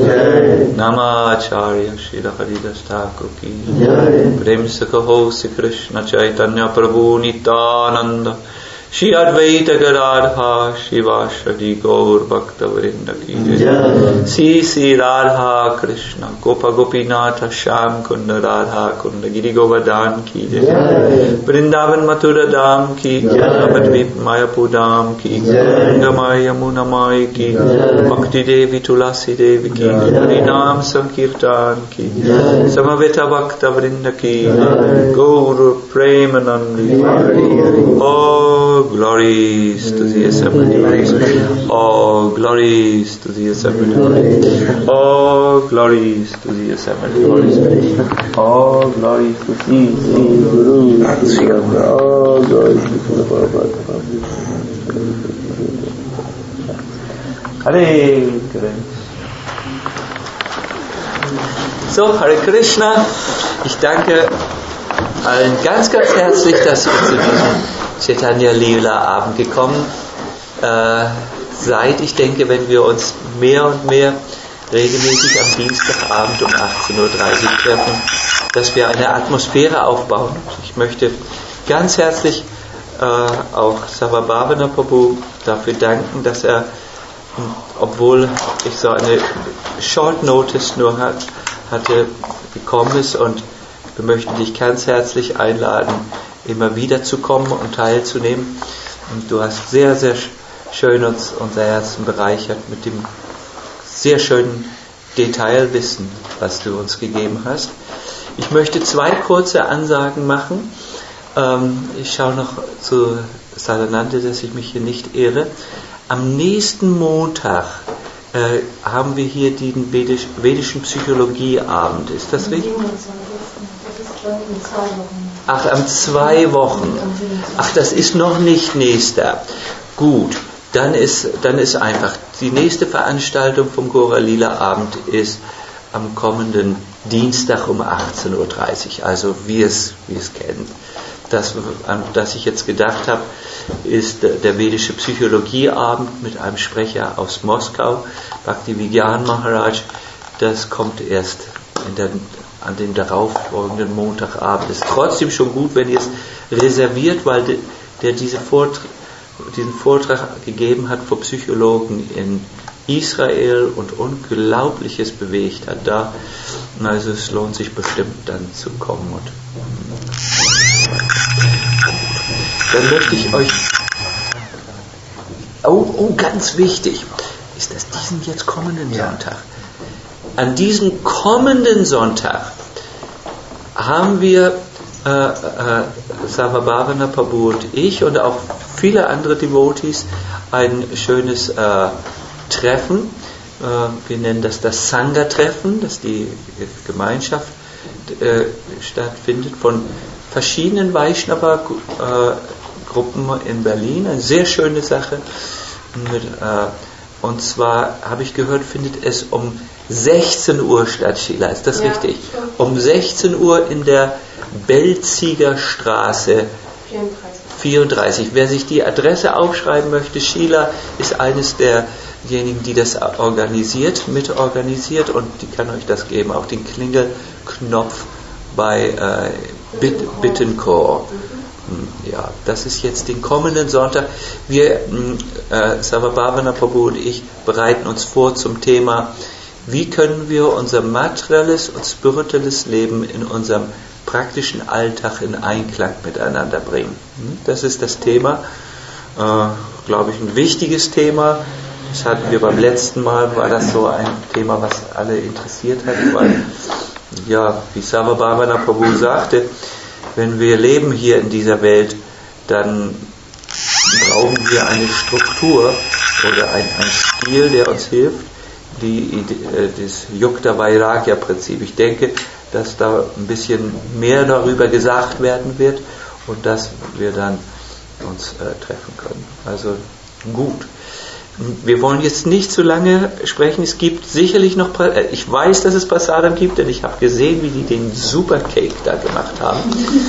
Namacharya Srila Haridas Thakur Ki Prem Sakho Sri Krishna Chaitanya Prabhu Nityananda Shri Advaita Gadadha Shivashadi Gaur Bhakta Vrinda Ki Sri Sri Radha Krishna Gopa Gopinatha Sham Kunda Radha Kunda Giri Govardhan Ki Vrindavan Mathura Dham Ki Navadvip Mayapur Dham Ki Gangamaya Munamaya Ki Bhakti Devi Tulasi Devi Ki Harinam Sankirtan Ki Samaveta Bhakta Vrinda Ki Gaur Premanandi All glories to the Assembly. All glories to the Assembly. All glories to the Assembly. All glories to the Guru. All glories to the Prabhupada. Hare Krishna. So, Hare Krishna. Ich danke allen ganz, ganz herzlich, dass ihr zu diesem Chaitanya Lila Abend gekommen seid. Ich denke, wenn wir uns mehr und mehr regelmäßig am Dienstagabend um 18.30 Uhr treffen, dass wir eine Atmosphäre aufbauen. Ich möchte ganz herzlich auch Sarvabhavana Prabhu dafür danken, dass er, obwohl ich so eine Short Notice nur hatte, gekommen ist, und wir möchten dich ganz herzlich einladen, immer wieder zu kommen und teilzunehmen. Und du hast sehr, sehr schön unser Herzen bereichert mit dem sehr schönen Detailwissen, was du uns gegeben hast. Ich möchte 2 kurze Ansagen machen. Ich schaue noch zu Sadananda, dass ich mich hier nicht irre. Am nächsten Montag haben wir hier den vedischen Psychologieabend. Ist das richtig? In 2 Wochen. Ach, am 2 Wochen. Ach, das ist noch nicht nächster. Gut, dann ist einfach. Die nächste Veranstaltung vom Gora Lila Abend ist am kommenden Dienstag um 18:30 Uhr, also wie es kennen. Das, an das ich jetzt gedacht habe, ist der vedische Psychologieabend mit einem Sprecher aus Moskau, Bhaktivigyan Maharaj. Das kommt erst an dem darauffolgenden Montagabend. Ist trotzdem schon gut, wenn ihr es reserviert, weil der diesen Vortrag gegeben hat vor Psychologen in Israel und Unglaubliches bewegt hat da. Also es lohnt sich bestimmt dann zu kommen. Und dann möchte ich euch, ganz wichtig, ist das diesen jetzt kommenden Sonntag. An diesem kommenden Sonntag haben wir Sarvabhavana Prabhu und ich und auch viele andere Devotees ein schönes Treffen. Wir nennen das Sangha-Treffen, dass die Gemeinschaft stattfindet von verschiedenen Vaishnava-Gruppen in Berlin. Eine sehr schöne Sache. Und zwar habe ich gehört, findet es um 16 Uhr statt, Sheila. Ist das richtig? Um 16 Uhr in der Belziger Straße 34. Wer sich die Adresse aufschreiben möchte, Sheila ist eines derjenigen, die das mitorganisiert und die kann euch das geben. Auch den Klingelknopf bei Bittencore. Ja, das ist jetzt den kommenden Sonntag. Wir, Sarvabhavana Prabhu und ich, bereiten uns vor zum Thema, wie können wir unser materielles und spirituelles Leben in unserem praktischen Alltag in Einklang miteinander bringen. Das ist das Thema, glaube ich, ein wichtiges Thema. Das hatten wir beim letzten Mal, war das so ein Thema, was alle interessiert hat, weil, ja, wie Sarvabhavana Prabhu sagte, wenn wir leben hier in dieser Welt, dann brauchen wir eine Struktur oder einen Stil, der uns hilft, das Yukta Vairagya Prinzip. Ich denke, dass da ein bisschen mehr darüber gesagt werden wird und dass wir dann uns treffen können. Also gut. Wir wollen jetzt nicht zu lange sprechen. Es gibt sicherlich noch, ich weiß, dass es Prasadam gibt, denn ich habe gesehen, wie die den Super Cake da gemacht haben.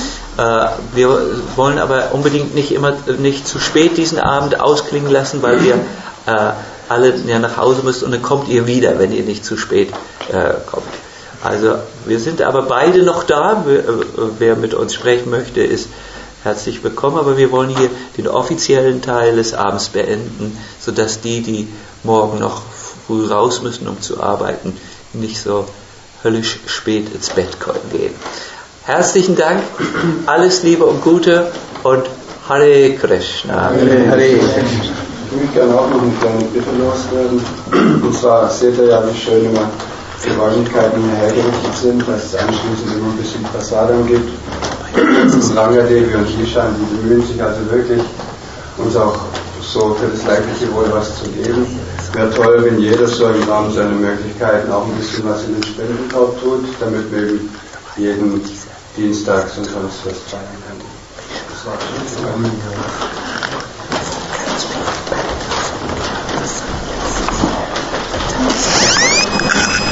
Wir wollen aber unbedingt nicht zu spät diesen Abend ausklingen lassen, weil wir alle nach Hause müsst und dann kommt ihr wieder, wenn ihr nicht zu spät kommt. Also wir sind aber beide noch da. Wer mit uns sprechen möchte, ist herzlich willkommen, aber wir wollen hier den offiziellen Teil des Abends beenden, sodass die morgen noch früh raus müssen, um zu arbeiten, nicht so höllisch spät ins Bett gehen. Herzlichen Dank, alles Liebe und Gute und Hare Krishna. Hare. Ich würde gerne auch noch eine kleine Bitte loswerden. Und zwar seht ihr ja, wie schön immer die Räumlichkeiten hergerichtet sind, dass es anschließend immer ein bisschen Prasadam gibt. Das ist Rangadevi und Lishan, die bemühen sich also wirklich, uns auch so für das leibliche Wohl was zu geben. Wäre toll, wenn jeder so im Rahmen seiner Möglichkeiten auch ein bisschen was in den Spendenkorb tut, damit wir eben jeden Dienstag und sonst was feiern können. Das war's.